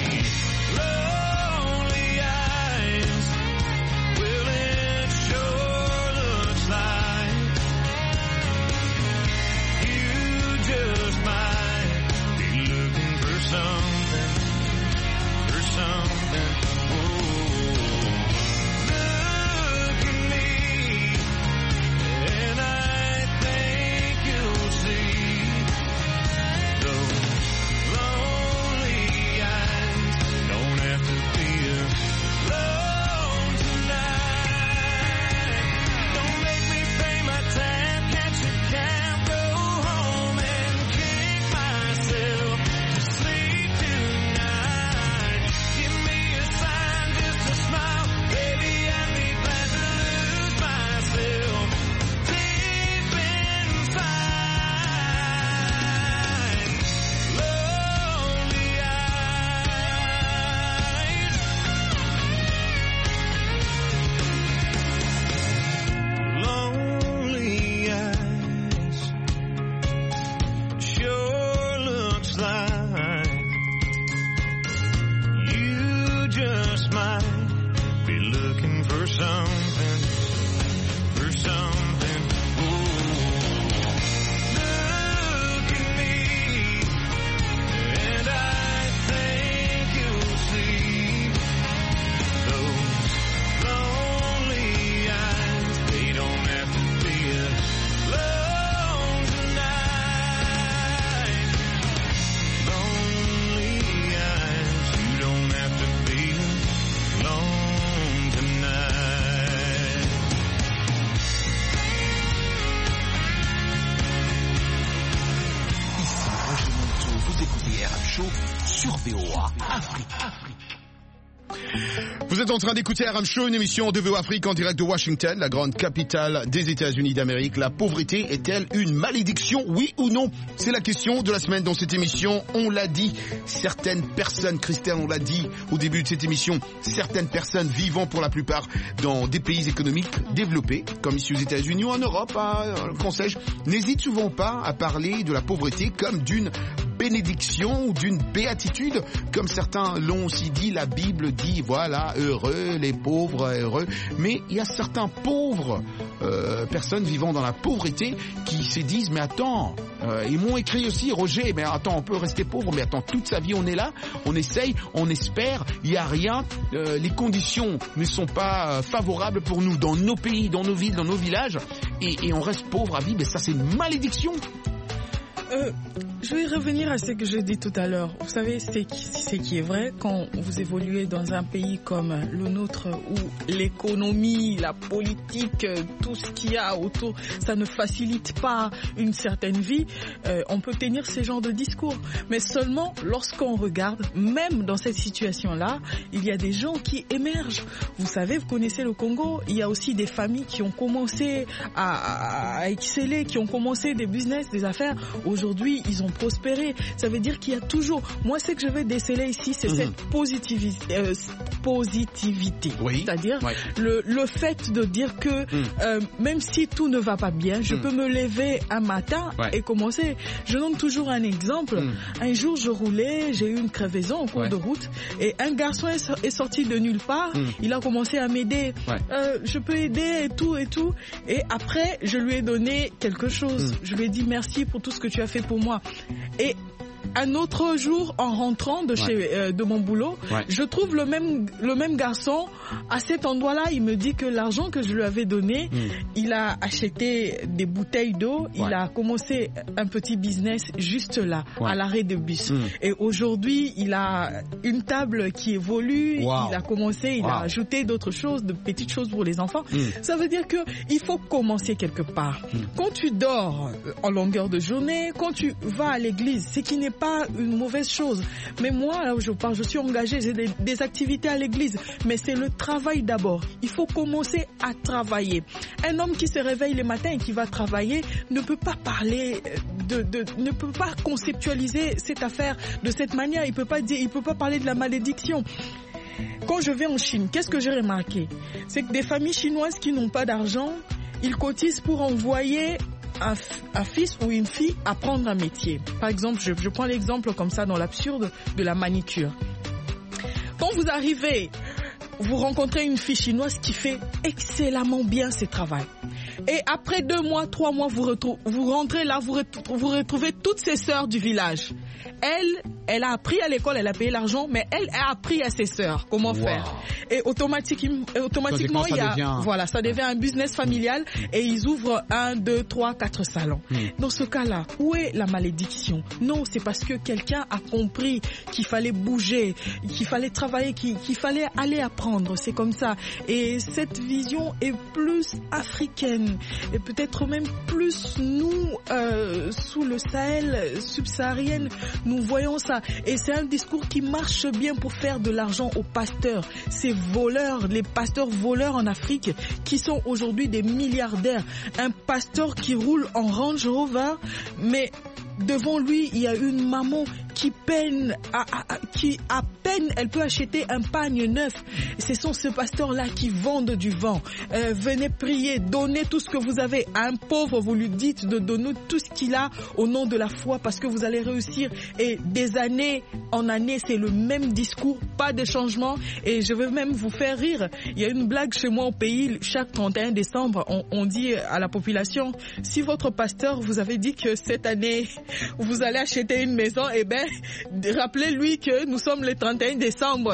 lonely eyes, well it sure looks like you just might something, for something, oh, look at me, and I think you'll see, those lonely eyes don't have to écoutez R M Show sur V O A Afrique. Vous êtes en train d'écouter R M Show, une émission de V O A Afrique en direct de Washington, la grande capitale des États-Unis d'Amérique. La pauvreté est-elle une malédiction, oui ou non? C'est la question de la semaine dans cette émission. On l'a dit, certaines personnes, Christelle, on l'a dit au début de cette émission, certaines personnes vivant pour la plupart dans des pays économiques développés, comme ici aux États-Unis ou en Europe, hein, qu'on sais-je, n'hésitent souvent pas à parler de la pauvreté comme d'une bénédiction ou d'une béatitude, comme certains l'ont aussi dit. La Bible dit, voilà, heureux les pauvres, heureux. Mais il y a certains pauvres euh, personnes vivant dans la pauvreté qui se disent, mais attends, euh, ils m'ont écrit aussi, Roger, mais attends, on peut rester pauvre, mais attends, toute sa vie on est là, on essaye, on espère, il n'y a rien, euh, les conditions ne sont pas euh, favorables pour nous dans nos pays, dans nos villes, dans nos villages, et, et on reste pauvre à vie, mais ça c'est une malédiction. Euh, je vais revenir à ce que j'ai dit tout à l'heure. Vous savez, c'est ce qui est vrai quand vous évoluez dans un pays comme le nôtre où l'économie, la politique, tout ce qu'il y a autour, ça ne facilite pas une certaine vie. Euh, on peut tenir ce genre de discours. Mais seulement lorsqu'on regarde, même dans cette situation-là, il y a des gens qui émergent. Vous savez, vous connaissez le Congo, il y a aussi des familles qui ont commencé à, à exceller, qui ont commencé des business, des affaires. Aujourd'hui, ils ont prospéré. Ça veut dire qu'il y a toujours... Moi, ce que je vais déceler ici, c'est mmh. cette positivité. Euh, positivité. Oui. C'est-à-dire ouais. le, le fait de dire que mmh. euh, même si tout ne va pas bien, je mmh. peux me lever un matin ouais. et commencer. Je donne toujours un exemple. Mmh. Un jour, je roulais, j'ai eu une crevaison en cours ouais. de route et un garçon est, est sorti de nulle part. Mmh. Il a commencé à m'aider. Ouais. Euh, je peux aider et tout et tout. Et après, je lui ai donné quelque chose. Mmh. Je lui ai dit merci pour tout ce que tu as fait pour moi. Et un autre jour, en rentrant de chez ouais. euh, de mon boulot, ouais. je trouve le même le même garçon à cet endroit-là. Il me dit que l'argent que je lui avais donné, mm. il a acheté des bouteilles d'eau. Ouais. Il a commencé un petit business juste là, ouais. à l'arrêt de bus. Mm. Et aujourd'hui, il a une table qui évolue. Wow. Il a commencé, il wow. a ajouté d'autres choses, de petites choses pour les enfants. Mm. Ça veut dire que il faut commencer quelque part. Mm. Quand tu dors en longueur de journée, quand tu vas à l'église, c'est qui n'est pas une mauvaise chose. Mais moi, là où je parle, je suis engagée, j'ai des, des activités à l'église. Mais c'est le travail d'abord. Il faut commencer à travailler. Un homme qui se réveille le matin et qui va travailler ne peut pas parler de, de ne peut pas conceptualiser cette affaire de cette manière. Il peut pas dire, il peut pas parler de la malédiction. Quand je vais en Chine, qu'est-ce que j'ai remarqué? C'est que des familles chinoises qui n'ont pas d'argent, ils cotisent pour envoyer Un, un fils ou une fille apprendre un métier. Par exemple, je, je prends l'exemple comme ça dans l'absurde de la manicure. Quand vous arrivez, vous rencontrez une fille chinoise qui fait excellemment bien ses travaux. Et après deux mois, trois mois, vous, retrou- vous rentrez là, vous, retrou- vous retrouvez toutes ses sœurs du village. Elle, elle a appris à l'école, elle a payé l'argent, mais elle a appris à ses sœurs comment wow. faire. Et automatiquement, automatiquement, il y a, devient... voilà, ça devient un business familial et ils ouvrent un, deux, trois, quatre salons. Mm. Dans ce cas-là, où est la malédiction? Non, c'est parce que quelqu'un a compris qu'il fallait bouger, qu'il fallait travailler, qu'il, qu'il fallait aller apprendre. C'est comme ça. Et cette vision est plus africaine et peut-être même plus nous, euh, sous le Sahel subsaharienne, nous voyons ça. Et c'est un discours qui marche bien pour faire de l'argent aux pasteurs. Ces voleurs, les pasteurs voleurs en Afrique qui sont aujourd'hui des milliardaires. Un pasteur qui roule en Range Rover, mais devant lui, il y a une maman qui peine, à, à, à, qui à peine elle peut acheter un pagne neuf. Ce sont ces pasteurs-là qui vendent du vent. Euh, venez prier, donnez tout ce que vous avez. À un pauvre, vous lui dites de donner tout ce qu'il a au nom de la foi parce que vous allez réussir. Et des années en années, c'est le même discours, pas de changement. Et je vais même vous faire rire. Il y a une blague chez moi au pays, chaque trente et un décembre, on, on dit à la population, si votre pasteur vous avait dit que cette année, vous allez acheter une maison, eh ben, rappelez-lui que nous sommes le trente et un décembre.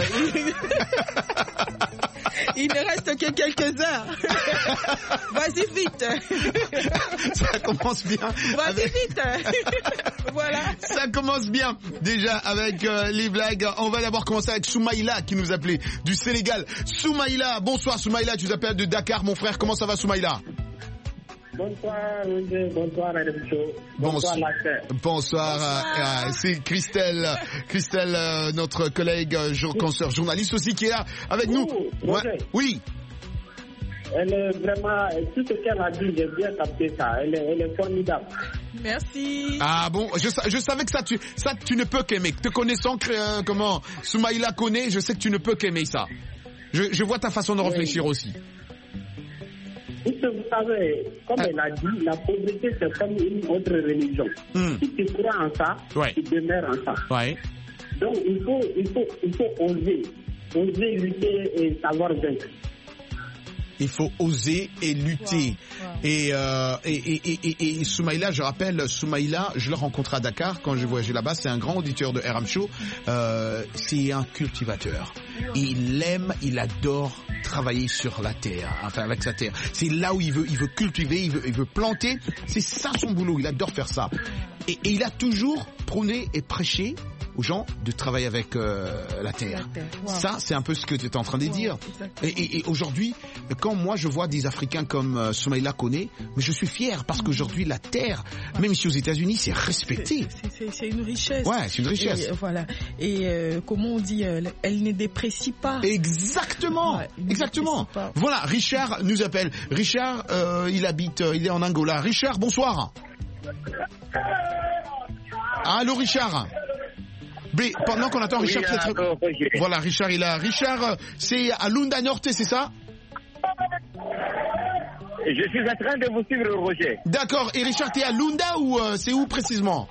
Il ne reste que quelques heures. Vas-y vite. Ça commence bien. Vas-y avec... vite. Voilà. Ça commence bien déjà avec euh, les blagues. On va d'abord commencer avec Soumaïla qui nous appelait du Sénégal. Soumaïla, bonsoir Soumaïla, tu nous appelles de Dakar mon frère. Comment ça va Soumaïla? Bonsoir, Roger. Bonsoir, Madame Show. Bonsoir, Lacteur. Bonsoir, euh, euh, c'est Christelle, Christelle, euh, notre collègue, euh, jour- consoeur journaliste aussi qui est là avec nous. Oh, Ouais. Roger. Oui. Elle est vraiment, tout ce qu'elle a dit, j'ai bien capté ça. Elle est, elle est formidable. Merci. Ah bon, je, sa- je savais que ça tu, ça tu ne peux qu'aimer. Te connaissant, euh, comment Soumaïla connaît, je sais que tu ne peux qu'aimer ça. Je, je vois ta façon de réfléchir aussi. Puisque vous savez, comme elle a dit, la pauvreté c'est comme une autre religion. Mm. Si tu crois en ça, Ouais. tu demeures en ça. Ouais. Donc il faut, il faut, il faut oser, oser lutter et savoir vaincre. Il faut oser et lutter. Et, euh, et, et, et, et, et Soumaïla, je rappelle, Soumaïla, je l'ai rencontré à Dakar quand j'ai voyagé là-bas. C'est un grand auditeur de R M Show. Euh, c'est un cultivateur. Il aime, il adore travailler sur la terre, enfin avec sa terre. C'est là où il veut, il veut cultiver, il veut, il veut planter. C'est ça son boulot. Il adore faire ça. Et, et il a toujours prôné et prêché aux gens de travailler avec euh, la terre. La terre, wow. Ça, c'est un peu ce que tu es en train de Wow, dire. exactement. Et, et, et aujourd'hui, quand moi je vois des Africains comme euh, Soumaïla Koné, mais je suis fier parce qu'aujourd'hui la terre, même ici aux États-Unis, c'est respecté. C'est- c'est- C'est une richesse. Ouais, c'est une richesse. Et, euh, voilà. Et euh, comment on dit, euh, elle ne déprécie pas. Exactement, Ouais, il ne exactement. déprécie pas. Voilà, Richard nous appelle. Richard, euh, il habite, euh, il est en Angola. Richard, bonsoir. Allô, Richard. Mais pendant qu'on attend Richard, Oui, très, très... allô, Roger. Voilà, Richard, il a. Richard, euh, c'est à Lunda Norte, c'est ça? Je suis en train de vous suivre, Roger. D'accord. Et Richard, t'es à Lunda ou euh, c'est où précisément?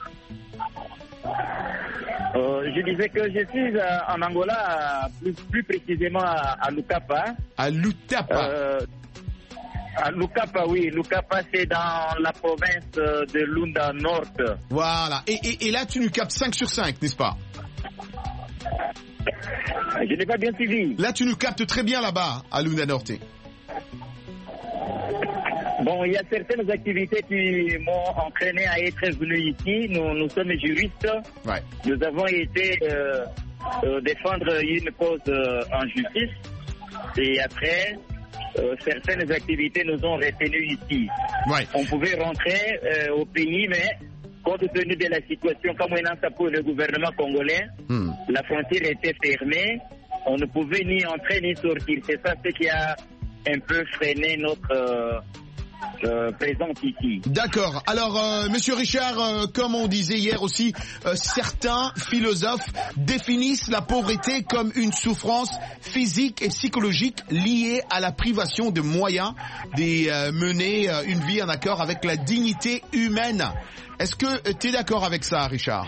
Euh, je disais que je suis euh, en Angola, plus, plus précisément à, à Lukapa. À Lutapa. Euh, à Lukapa, oui. Lukapa, c'est dans la province euh, de Lunda Nord. Voilà. Et, et, et là, tu nous captes cinq sur cinq, n'est-ce pas? Je n'ai pas bien suivi. Là, tu nous captes très bien là-bas, à Lunda Norte. Bon, il y a certaines activités qui m'ont entraîné à être venu ici. Nous, nous sommes juristes. Ouais. Nous avons été euh, euh, défendre une cause euh, en justice. Et après, euh, certaines activités nous ont retenus ici. Ouais. On pouvait rentrer euh, au pays, mais compte tenu de la situation, comme on a pour le gouvernement congolais, Hmm. la frontière était fermée. On ne pouvait ni entrer ni sortir. C'est ça ce qui a un peu freiné notre euh, euh, présence ici. D'accord. Alors, euh, Monsieur Richard, euh, comme on disait hier aussi, euh, certains philosophes définissent la pauvreté comme une souffrance physique et psychologique liée à la privation de moyens de euh, mener euh, une vie en accord avec la dignité humaine. Est-ce que tu es d'accord avec ça, Richard?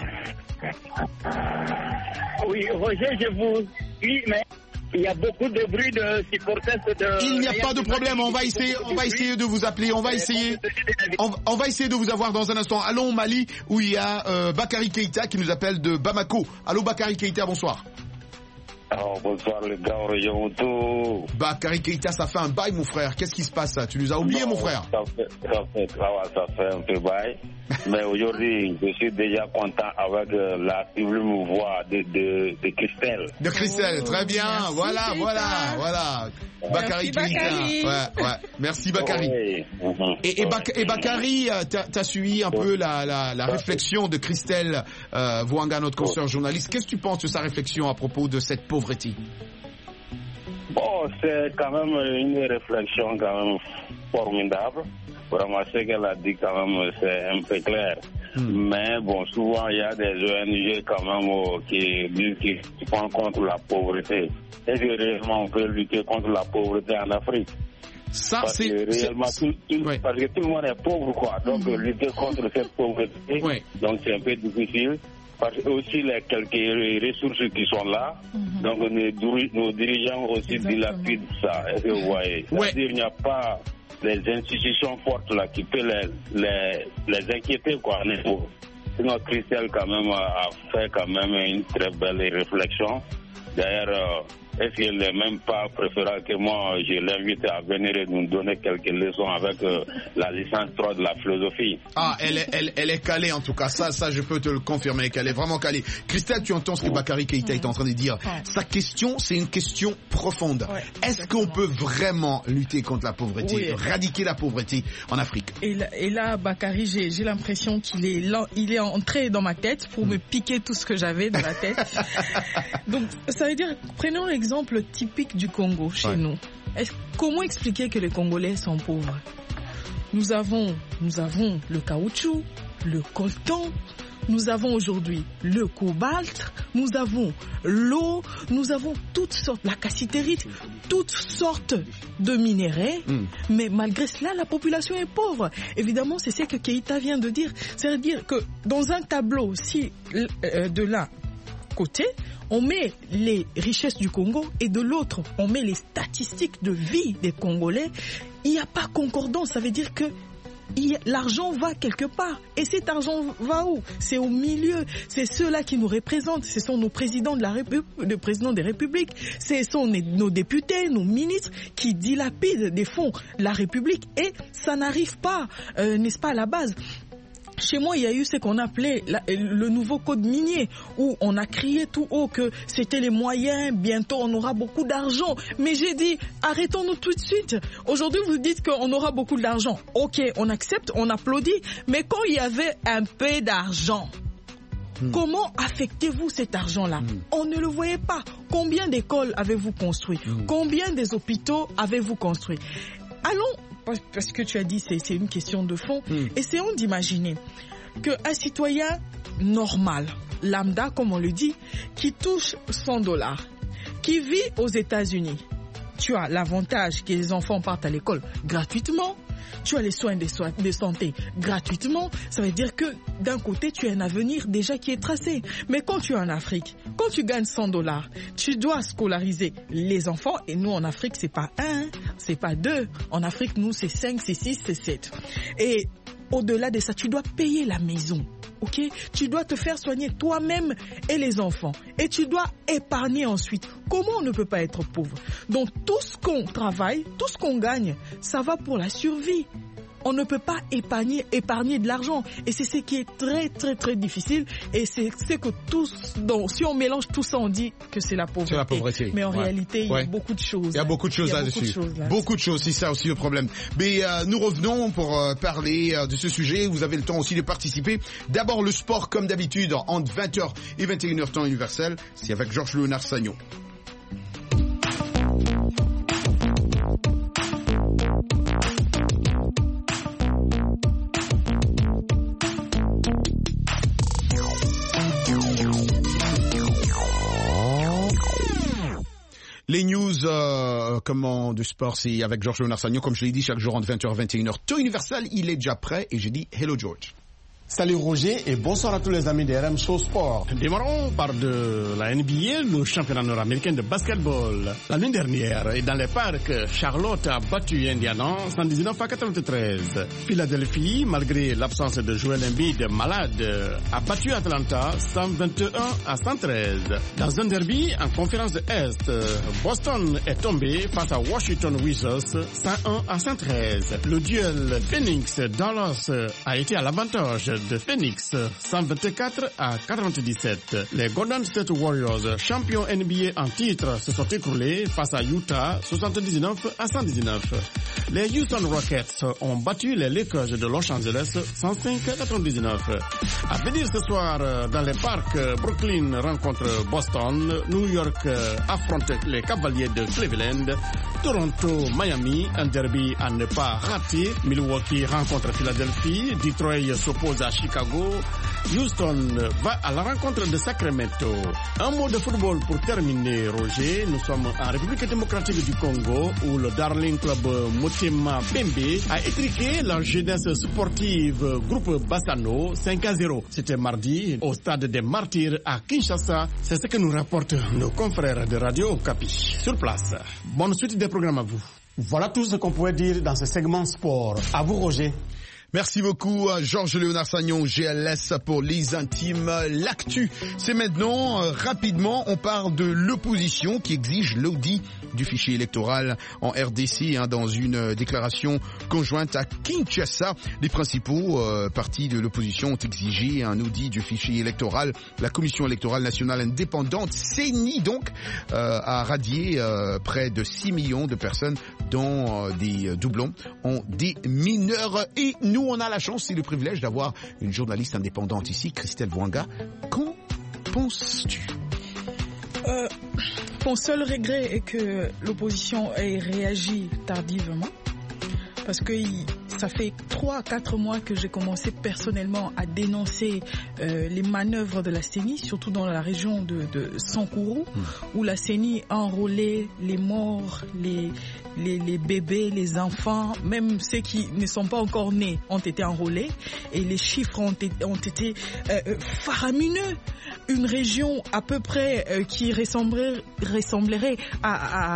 Oui, Roger, je vous suis, mais il y a beaucoup de bruit de supporters de... Il n'y a pas de problème, on va essayer, on va essayer de vous appeler, on va essayer, on, on va essayer de vous avoir dans un instant. Allons au Mali où il y a euh, Bakary Keïta qui nous appelle de Bamako. Allô Bakary Keïta, bonsoir. Oh, bonsoir les gars, Roger Moutou. Bakary Keïta, ça fait un bail mon frère. Qu'est-ce qui se passe? Tu nous as oublié mon frère? Ça fait, ça fait, ça va, ça fait un peu bail. Mais aujourd'hui, je suis déjà content avec euh, la sublime voix de, de, de Christelle. De Christelle, très bien. Merci, voilà, Keïta. voilà, voilà. Bakary Keïta. Ouais, ouais. Merci Bakary. Oui. Et, et, Bak- et Bakary, euh, t'as, t'as suivi un peu la, la, la réflexion de Christelle euh, Vouanga, notre consoeur journaliste. Qu'est-ce que tu penses de sa réflexion à propos de cette pauvreté? Bon, c'est quand même une réflexion quand même formidable. Vraiment, ce qu'elle a dit quand même, c'est un peu clair. Mm. Mais bon, souvent, il y a des O N G quand même oh, qui disent qu'ils font contre la pauvreté. Est-ce que réellement on peut lutter contre la pauvreté en Afrique? Ça, parce c'est, que réellement, c'est, tout, tout, ouais. parce que tout le monde est pauvre, quoi. Donc, mm. lutter contre cette pauvreté, ouais. donc c'est un peu difficile. Parce que aussi les quelques ressources qui sont là, mm-hmm. donc nos, nos dirigeants aussi dilapident ça. Est-ce que vous voyez? Ouais. C'est-à-dire qu'il n'y a pas les institutions fortes là qui peuvent les, les, les inquiéter, quoi. Sinon, Christelle quand même a fait quand même une très belle réflexion. D'ailleurs, euh, est-ce qu'il n'est même pas préférable que moi, je l'invite à venir et nous donner quelques leçons avec euh, la licence trois de la philosophie. Ah, elle est, elle, elle est calée en tout cas, ça, ça je peux te le confirmer, qu'elle est vraiment calée. Christelle, tu entends ce que Bakary Keïta est en train de dire. Sa question, c'est une question profonde. Ouais, est-ce qu'on peut vraiment lutter contre la pauvreté, oui, éradiquer la pauvreté en Afrique? Et là, et là Bakary, j'ai, j'ai l'impression qu'il est, là, il est entré dans ma tête pour mm. me piquer tout ce que j'avais dans la tête. Donc, ça veut dire, prenons l'exemple typique du Congo, chez ouais. nous. Est-ce, comment expliquer que les Congolais sont pauvres? Nous avons, nous avons le caoutchouc, le coltan, nous avons aujourd'hui le cobalt, nous avons l'eau, nous avons toutes sortes, la cassitérite, toutes sortes de minéraux, mm. mais malgré cela, la population est pauvre. Évidemment, c'est ce que Keïta vient de dire. C'est-à-dire que dans un tableau, si euh, de l'un côté, on met les richesses du Congo et de l'autre, on met les statistiques de vie des Congolais, il n'y a pas concordance. Ça veut dire que l'argent va quelque part. Et cet argent va où? C'est au milieu. C'est ceux-là qui nous représentent. Ce sont nos présidents de la République, les présidents des républiques. Ce sont nos députés, nos ministres qui dilapident des fonds de la République. Et ça n'arrive pas, euh, n'est-ce pas, à la base. Chez moi, il y a eu ce qu'on appelait la, le nouveau code minier, où on a crié tout haut que c'était les moyens, bientôt on aura beaucoup d'argent. Mais j'ai dit, arrêtons-nous tout de suite. Aujourd'hui, vous dites qu'on aura beaucoup d'argent. Ok, on accepte, on applaudit, mais quand il y avait un peu d'argent, hmm. comment affectez-vous cet argent-là? hmm. On ne le voyait pas. Combien d'écoles avez-vous construit? hmm. Combien des hôpitaux avez-vous construit? Allons, parce que tu as dit c'est, c'est une question de fond, mm. essayons d'imaginer qu'un citoyen normal, lambda comme on le dit, qui touche cent dollars, qui vit aux États-Unis, tu as l'avantage que les enfants partent à l'école gratuitement, tu as les soins de, soins de santé gratuitement, ça veut dire que d'un côté tu as un avenir déjà qui est tracé. Mais quand tu es en Afrique, quand tu gagnes cent dollars, tu dois scolariser les enfants, et nous en Afrique c'est pas un, c'est pas deux, en Afrique nous c'est cinq, c'est six, c'est sept. Et au-delà de ça, tu dois payer la maison. Ok, tu dois te faire soigner toi-même et les enfants. Et tu dois épargner ensuite. Comment on ne peut pas être pauvre? Donc tout ce qu'on travaille, tout ce qu'on gagne, ça va pour la survie. On ne peut pas épargner, épargner de l'argent. Et c'est ce qui est très très très difficile. Et c'est ce que tous, donc, si on mélange tout ça, on dit que c'est la pauvreté. C'est la pauvreté. Mais en ouais. réalité, il ouais. y a beaucoup de choses. Il y a beaucoup de choses là-dessus. Beaucoup, de là beaucoup de choses, c'est ça aussi le problème. Mais euh, nous revenons pour euh, parler euh, de ce sujet. Vous avez le temps aussi de participer. D'abord le sport comme d'habitude entre vingt heures et vingt et une heures temps universel. C'est avec Georges Léonard Sagnon. Les news euh, comment, de sport, c'est avec Georges Léonard Sagnon, comme je l'ai dit, chaque jour entre vingt heures et vingt et une heures. Temps universel, il est déjà prêt et j'ai dit hello George. Salut Roger et bonsoir à tous les amis de R M Show Sport. Démarrons par de la N B A, le championnat nord-américain de basketball. La nuit dernière, et dans les parcs, Charlotte a battu Indiana cent dix-neuf à quatre-vingt-treize. Philadelphie, malgré l'absence de Joel Embiid malade, a battu Atlanta cent vingt et un à cent treize. Dans un derby en conférence de Est, Boston est tombé face à Washington Wizards cent un à cent treize. Le duel Phoenix-Dallas a été à l'avantage de Phoenix cent vingt-quatre à quatre-vingt-dix-sept. Les Golden State Warriors, champions N B A en titre, se sont écroulés face à Utah soixante-dix-neuf à cent dix-neuf. Les Houston Rockets ont battu les Lakers de Los Angeles cent cinq à quatre-vingt-dix-neuf. À venir ce soir dans les parcs, Brooklyn rencontre Boston, New York affronte les Cavaliers de Cleveland, Toronto, Miami, un derby à ne pas rater, Milwaukee rencontre Philadelphie, Detroit s'oppose à Chicago, Houston va à la rencontre de Sacramento. Un mot de football pour terminer, Roger. Nous sommes en République démocratique du Congo où le Darling Club Motema Pembe a étriqué la jeunesse sportive groupe Bassano cinq à zéro. C'était mardi au stade des Martyrs à Kinshasa. C'est ce que nous rapportent nos confrères de Radio Okapi sur place. Bonne suite des programmes à vous. Voilà tout ce qu'on pouvait dire dans ce segment sport. À vous, Roger. Merci beaucoup à Georges Léonard Sagnon, G L S pour les intimes. L'actu, c'est maintenant, euh, rapidement, on parle de l'opposition qui exige l'audit du fichier électoral en R D C, hein, dans une euh, déclaration conjointe à Kinshasa. Les principaux euh, partis de l'opposition ont exigé un audit du fichier électoral. La Commission électorale nationale indépendante, C E N I donc, euh, a radié euh, près de six millions de personnes dont euh, des doublons ont des mineurs. Et nous, on a la chance et le privilège d'avoir une journaliste indépendante ici, Christelle Vouanga. Qu'en penses-tu? euh, Mon seul regret est que l'opposition ait réagi tardivement, parce que ça fait trois à quatre mois que j'ai commencé personnellement à dénoncer euh, les manœuvres de la C E N I, surtout dans la région de, de Sankourou, mmh. où la C E N I a enrôlé les morts, les, les, les bébés, les enfants, même ceux qui ne sont pas encore nés ont été enrôlés, et les chiffres ont été, ont été euh, faramineux. Une région à peu près euh, qui ressemblerait, ressemblerait à,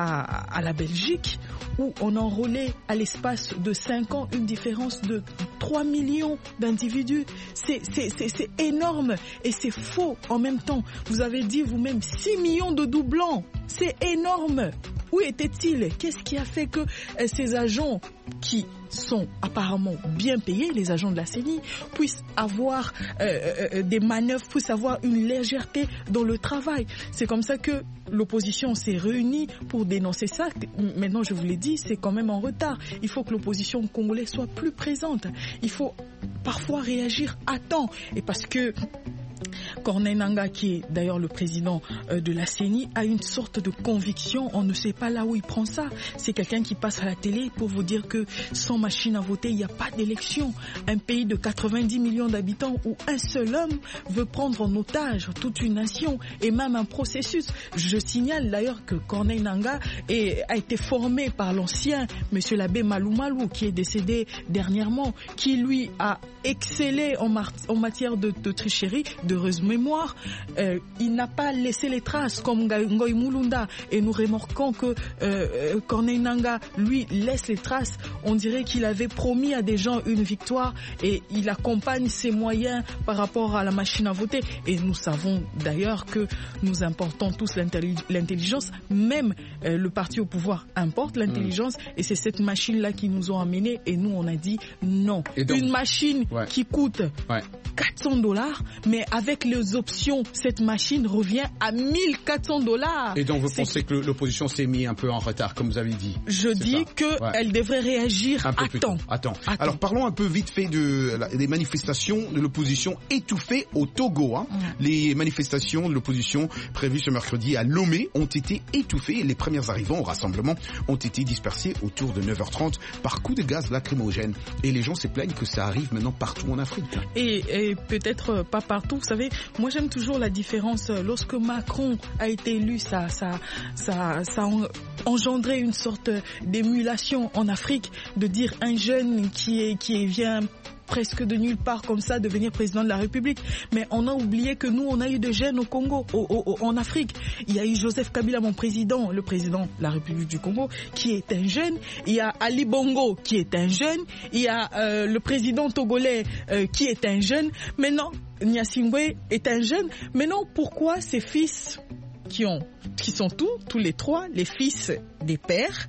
à, à la Belgique, où on a enrôlé à l'espace de cinq ans une différence de trois millions d'individus. C'est, c'est, c'est, c'est énorme et c'est faux en même temps. Vous avez dit vous-même six millions de doublons. C'est énorme. Où étaient-ils? Qu'est-ce qui a fait que euh, ces agents qui sont apparemment bien payés, les agents de la C E N I, puissent avoir euh, euh, des manœuvres, puissent avoir une légèreté dans le travail? C'est comme ça que l'opposition s'est réunie pour dénoncer ça. Maintenant, je vous l'ai dit, c'est quand même en retard. Il faut que l'opposition congolaise soit plus présente. Il faut parfois réagir à temps. Et parce que Corneille Nangaa, qui est d'ailleurs le président de la C E N I, a une sorte de conviction. On ne sait pas là où il prend ça. C'est quelqu'un qui passe à la télé pour vous dire que sans machine à voter, il n'y a pas d'élection. Un pays de quatre-vingt-dix millions d'habitants où un seul homme veut prendre en otage toute une nation et même un processus. Je signale d'ailleurs que Corneille Nangaa est, a été formé par l'ancien monsieur l'abbé Malou Malou, qui est décédé dernièrement, qui lui a excellé en, mar- en matière de, de tricherie, d'heureuse mémoire. Euh, il n'a pas laissé les traces comme Ngoï Mulunda, et nous remarquons que euh, Corneille Nangaa, lui, laisse les traces. On dirait qu'il avait promis à des gens une victoire et il accompagne ses moyens par rapport à la machine à voter. Et nous savons d'ailleurs que nous importons tous l'intellig- l'intelligence, même euh, le parti au pouvoir importe l'intelligence, mmh. et c'est cette machine-là qui nous ont amenés, et nous on a dit non. Donc, une machine ouais. qui coûte ouais. quatre cents dollars, mais avec les options, cette machine revient à mille quatre cents dollars. Et donc vous c'est pensez que l'opposition s'est mise un peu en retard, comme vous avez dit? Je c'est dis qu'elle ouais. devrait réagir à temps. Attends. Alors parlons un peu vite fait de, la, des manifestations de l'opposition étouffées au Togo. Hein. Ouais. Les manifestations de l'opposition prévues ce mercredi à Lomé ont été étouffées. Les premiers arrivants au rassemblement ont été dispersés autour de neuf heures trente par coups de gaz lacrymogène. Et les gens se plaignent que ça arrive maintenant partout en Afrique. Et, et peut-être pas partout. Vous savez, moi j'aime toujours la différence. Lorsque Macron a été élu, ça, ça, ça, ça a engendré une sorte d'émulation en Afrique, de dire un jeune qui est, qui est, vient presque de nulle part comme ça devenir président de la République. Mais on a oublié que nous, on a eu des jeunes au Congo, au, au, en Afrique. Il y a eu Joseph Kabila, mon président, le président de la République du Congo, qui est un jeune. Il y a Ali Bongo, qui est un jeune. Il y a euh, le président togolais, euh, qui est un jeune. Maintenant, Gnassingbé est un jeune. Maintenant, pourquoi ces fils qui ont, qui sont tous, tous les trois, les fils des pères,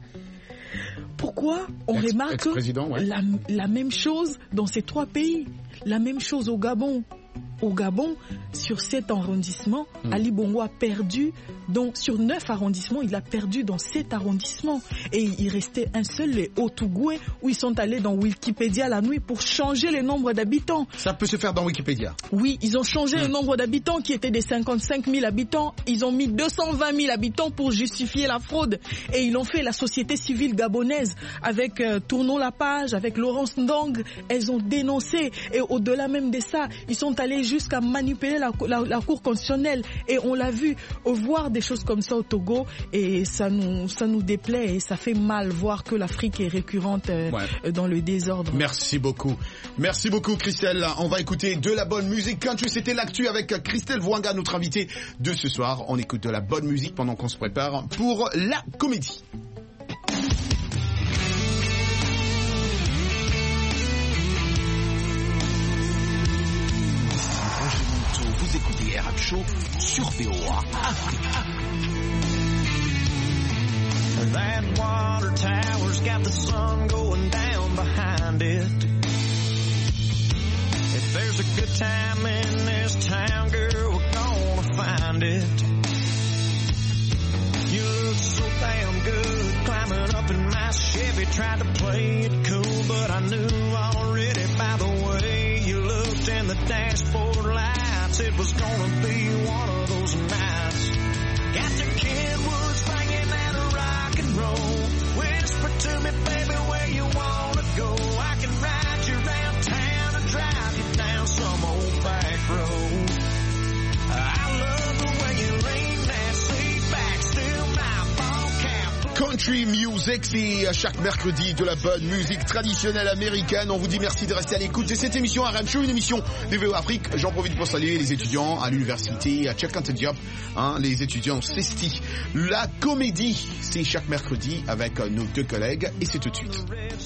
pourquoi on Ex- remarque ouais. la, la même chose dans ces trois pays? La même chose au Gabon. Au Gabon, sur sept arrondissements, mmh. Ali Bongo a perdu, donc sur neuf arrondissements, il a perdu dans sept arrondissements. Et il restait un seul, les Haut-Tougouais, où ils sont allés dans Wikipédia la nuit pour changer le nombre d'habitants. Ça peut se faire dans Wikipédia? Oui, ils ont changé mmh. le nombre d'habitants qui était des cinquante-cinq mille habitants. Ils ont mis deux cent vingt mille habitants pour justifier la fraude. Et ils ont fait la société civile gabonaise avec euh, Tournon Lapage, avec Laurence Ndong. Elles ont dénoncé. Et au-delà même de ça, ils sont allés jusqu'à manipuler la, la, la Cour constitutionnelle. Et on l'a vu, voir des choses comme ça au Togo, et ça nous, ça nous déplaît et ça fait mal voir que l'Afrique est récurrente euh, ouais. dans le désordre. Merci beaucoup. Merci beaucoup, Christelle. On va écouter de la bonne musique country. C'était l'actu avec Christelle Vouanga, notre invitée de ce soir. On écoute de la bonne musique pendant qu'on se prépare pour la comédie. Vous écoutez R M Show sur V O A Afrique. That water tower's got the sun going down behind it. If there's a good time in this town, girl, we're gonna find it. You look so damn good climbing up in my Chevy. Tried to play it cool, but I knew already by the way you looked in the dashboard lights it was gonna be one of those nights. Got the Kenwood swinging and a rock and roll. Whisper to me, baby, where you wanna go. I can ride you around town and drive you down some old back road. I love the way you lean that seat back, still my ball cap. Country Music, c'est chaque mercredi de la bonne musique traditionnelle américaine. On vous dit merci de rester à l'écoute de cette émission R M Show, une émission de V O Afrique. J'en profite pour saluer les étudiants à l'université, à Check and Job, hein, les étudiants CESTI. La comédie, c'est chaque mercredi avec nos deux collègues et c'est tout de suite.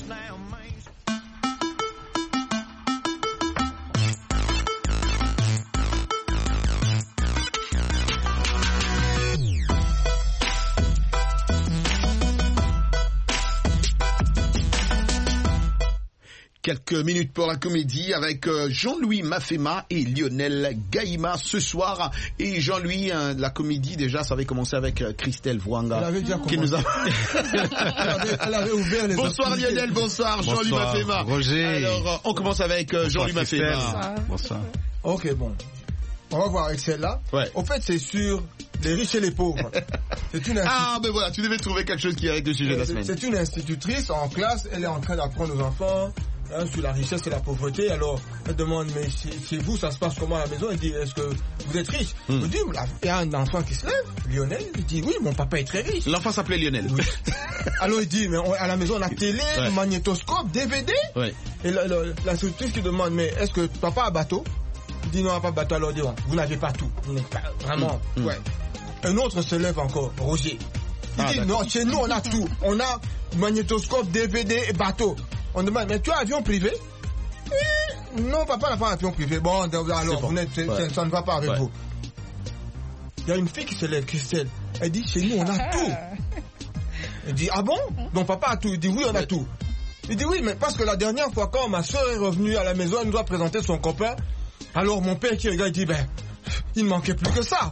Quelques minutes pour la comédie avec Jean-Louis Mafema et Lionel Gaïma ce soir. Et Jean-Louis, la comédie déjà, ça avait commencé avec Christelle Vwanga. Elle avait déjà qui nous a... elle, avait, elle avait ouvert les Bonsoir activités. Lionel, bonsoir, bonsoir Jean-Louis Mafema. Roger. Alors, on commence avec bonsoir Jean-Louis Mafema. Bonsoir. bonsoir. Ok, bon. On va voir avec celle-là. Ouais. Au fait, c'est sur les riches et les pauvres. C'est une institu... Ah, ben voilà, tu devais trouver quelque chose qui est avec le sujet de la semaine. C'est une institutrice en classe, elle est en train d'apprendre aux enfants hein, sur la richesse et la pauvreté. Alors, elle demande, mais chez, chez vous, ça se passe comment à la maison? Elle dit, est-ce que vous êtes riche? mm. Il dit, il y a un enfant qui se lève, Lionel, il dit, oui, mon papa est très riche. L'enfant s'appelait Lionel. Oui. Alors, il dit, mais on, à la maison, on a télé, ouais. magnétoscope, D V D. Ouais. Et l'institutrice qui demande, mais est-ce que papa a bateau? Il dit, non, on n'a pas bateau. Alors, il dit, vous n'avez pas tout. Vous n'êtes pas, vraiment, mm. ouais. Un autre se lève encore, Roger. Il ah, dit, non, chez nous, on a tout. On a magnétoscope, D V D et bateau. On demande, mais tu as avion privé? eh, Non, papa n'a pas avion privé. Bon, alors, bon. Vous n'êtes, ouais. ça ne va pas avec ouais. vous. Il y a une fille qui se lève, Christelle. Elle dit, chez nous, on a tout. Elle dit, ah bon? Donc, papa a tout. Il dit, oui, on a tout. Il dit, oui, mais parce que la dernière fois, quand ma soeur est revenue à la maison, elle nous a présenté son copain. Alors, mon père qui regarde, il dit, ben, il ne manquait plus que ça.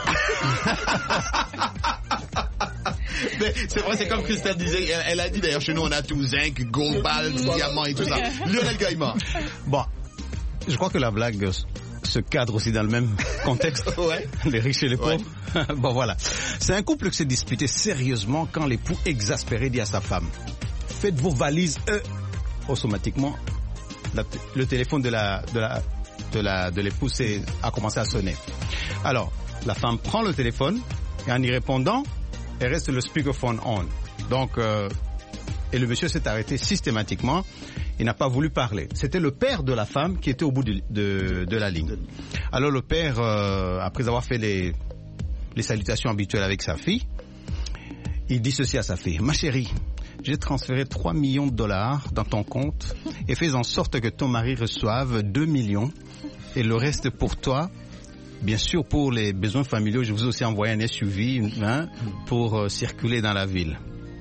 Mais c'est vrai, c'est comme Christelle disait, elle, elle a dit d'ailleurs chez nous on a tout, zinc, gold, ball, diamant et tout ça. Lionel Gaïma. Bon, je crois que la blague se cadre aussi dans le même contexte. Ouais. Les riches et les pauvres. Ouais. Bon voilà. C'est un couple qui s'est disputé sérieusement quand l'époux exaspéré dit à sa femme, faites vos valises, euh, automatiquement, la, le téléphone de la, de la, de la, de l'épouse a commencé à sonner. Alors, la femme prend le téléphone et en y répondant, elle reste le speakerphone on. Donc, euh, et le monsieur s'est arrêté systématiquement. Il n'a pas voulu parler. C'était le père de la femme qui était au bout de, de, de la ligne. Alors le père, euh, après avoir fait les, les salutations habituelles avec sa fille, il dit ceci à sa fille. Ma chérie, j'ai transféré trois millions de dollars dans ton compte et fais en sorte que ton mari reçoive deux millions et le reste pour toi. Bien sûr, pour les besoins familiaux, je vous ai aussi envoyé un S U V hein, pour euh, circuler dans la ville.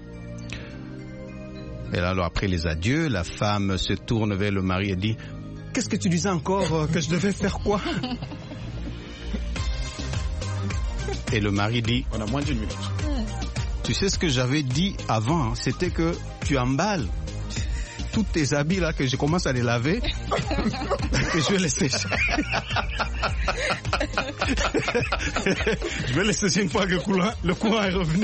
Et là, alors, après les adieux, la femme se tourne vers le mari et dit « Qu'est-ce que tu disais encore euh, que je devais faire quoi ?» Et le mari dit « On a moins d'une minute. » Tu sais ce que j'avais dit avant, hein, c'était que tu emballes tous tes habits là, que je commence à les laver, que je vais les sécher. Je vais les sécher une fois que le courant, le courant est revenu.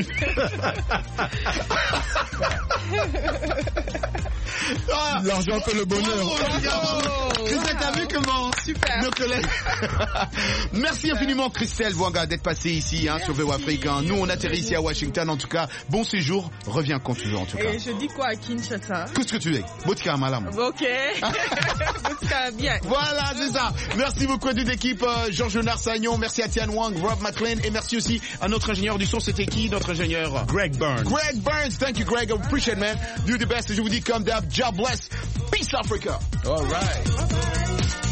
Ah, l'argent fait le bonheur. Christelle, t'as vu comment? Super. Nos collègues. Merci infiniment, Christelle Vwanga, d'être passée ici hein, sur V O Afrique. Hein. Nous, on atterrit ici à Washington. En tout cas, bon séjour. Reviens quand tu veux, en tout cas. Et je dis quoi à Kinshasa? Qu'est-ce que tu veux? Botka Malam. Ok. Botka bien. Voilà, c'est ça. Merci beaucoup à toute l'équipe. Euh, Georges Sagnon, merci à Tian Wang, Rob McLean. Et merci aussi à notre ingénieur du son. C'était qui, notre ingénieur? Greg Burns. Greg Burns. Thank you, Greg. I appreciate it, man. Do the best. Et je vous dis comme d'hab, job bless. Peace, Africa. All right. Bye bye.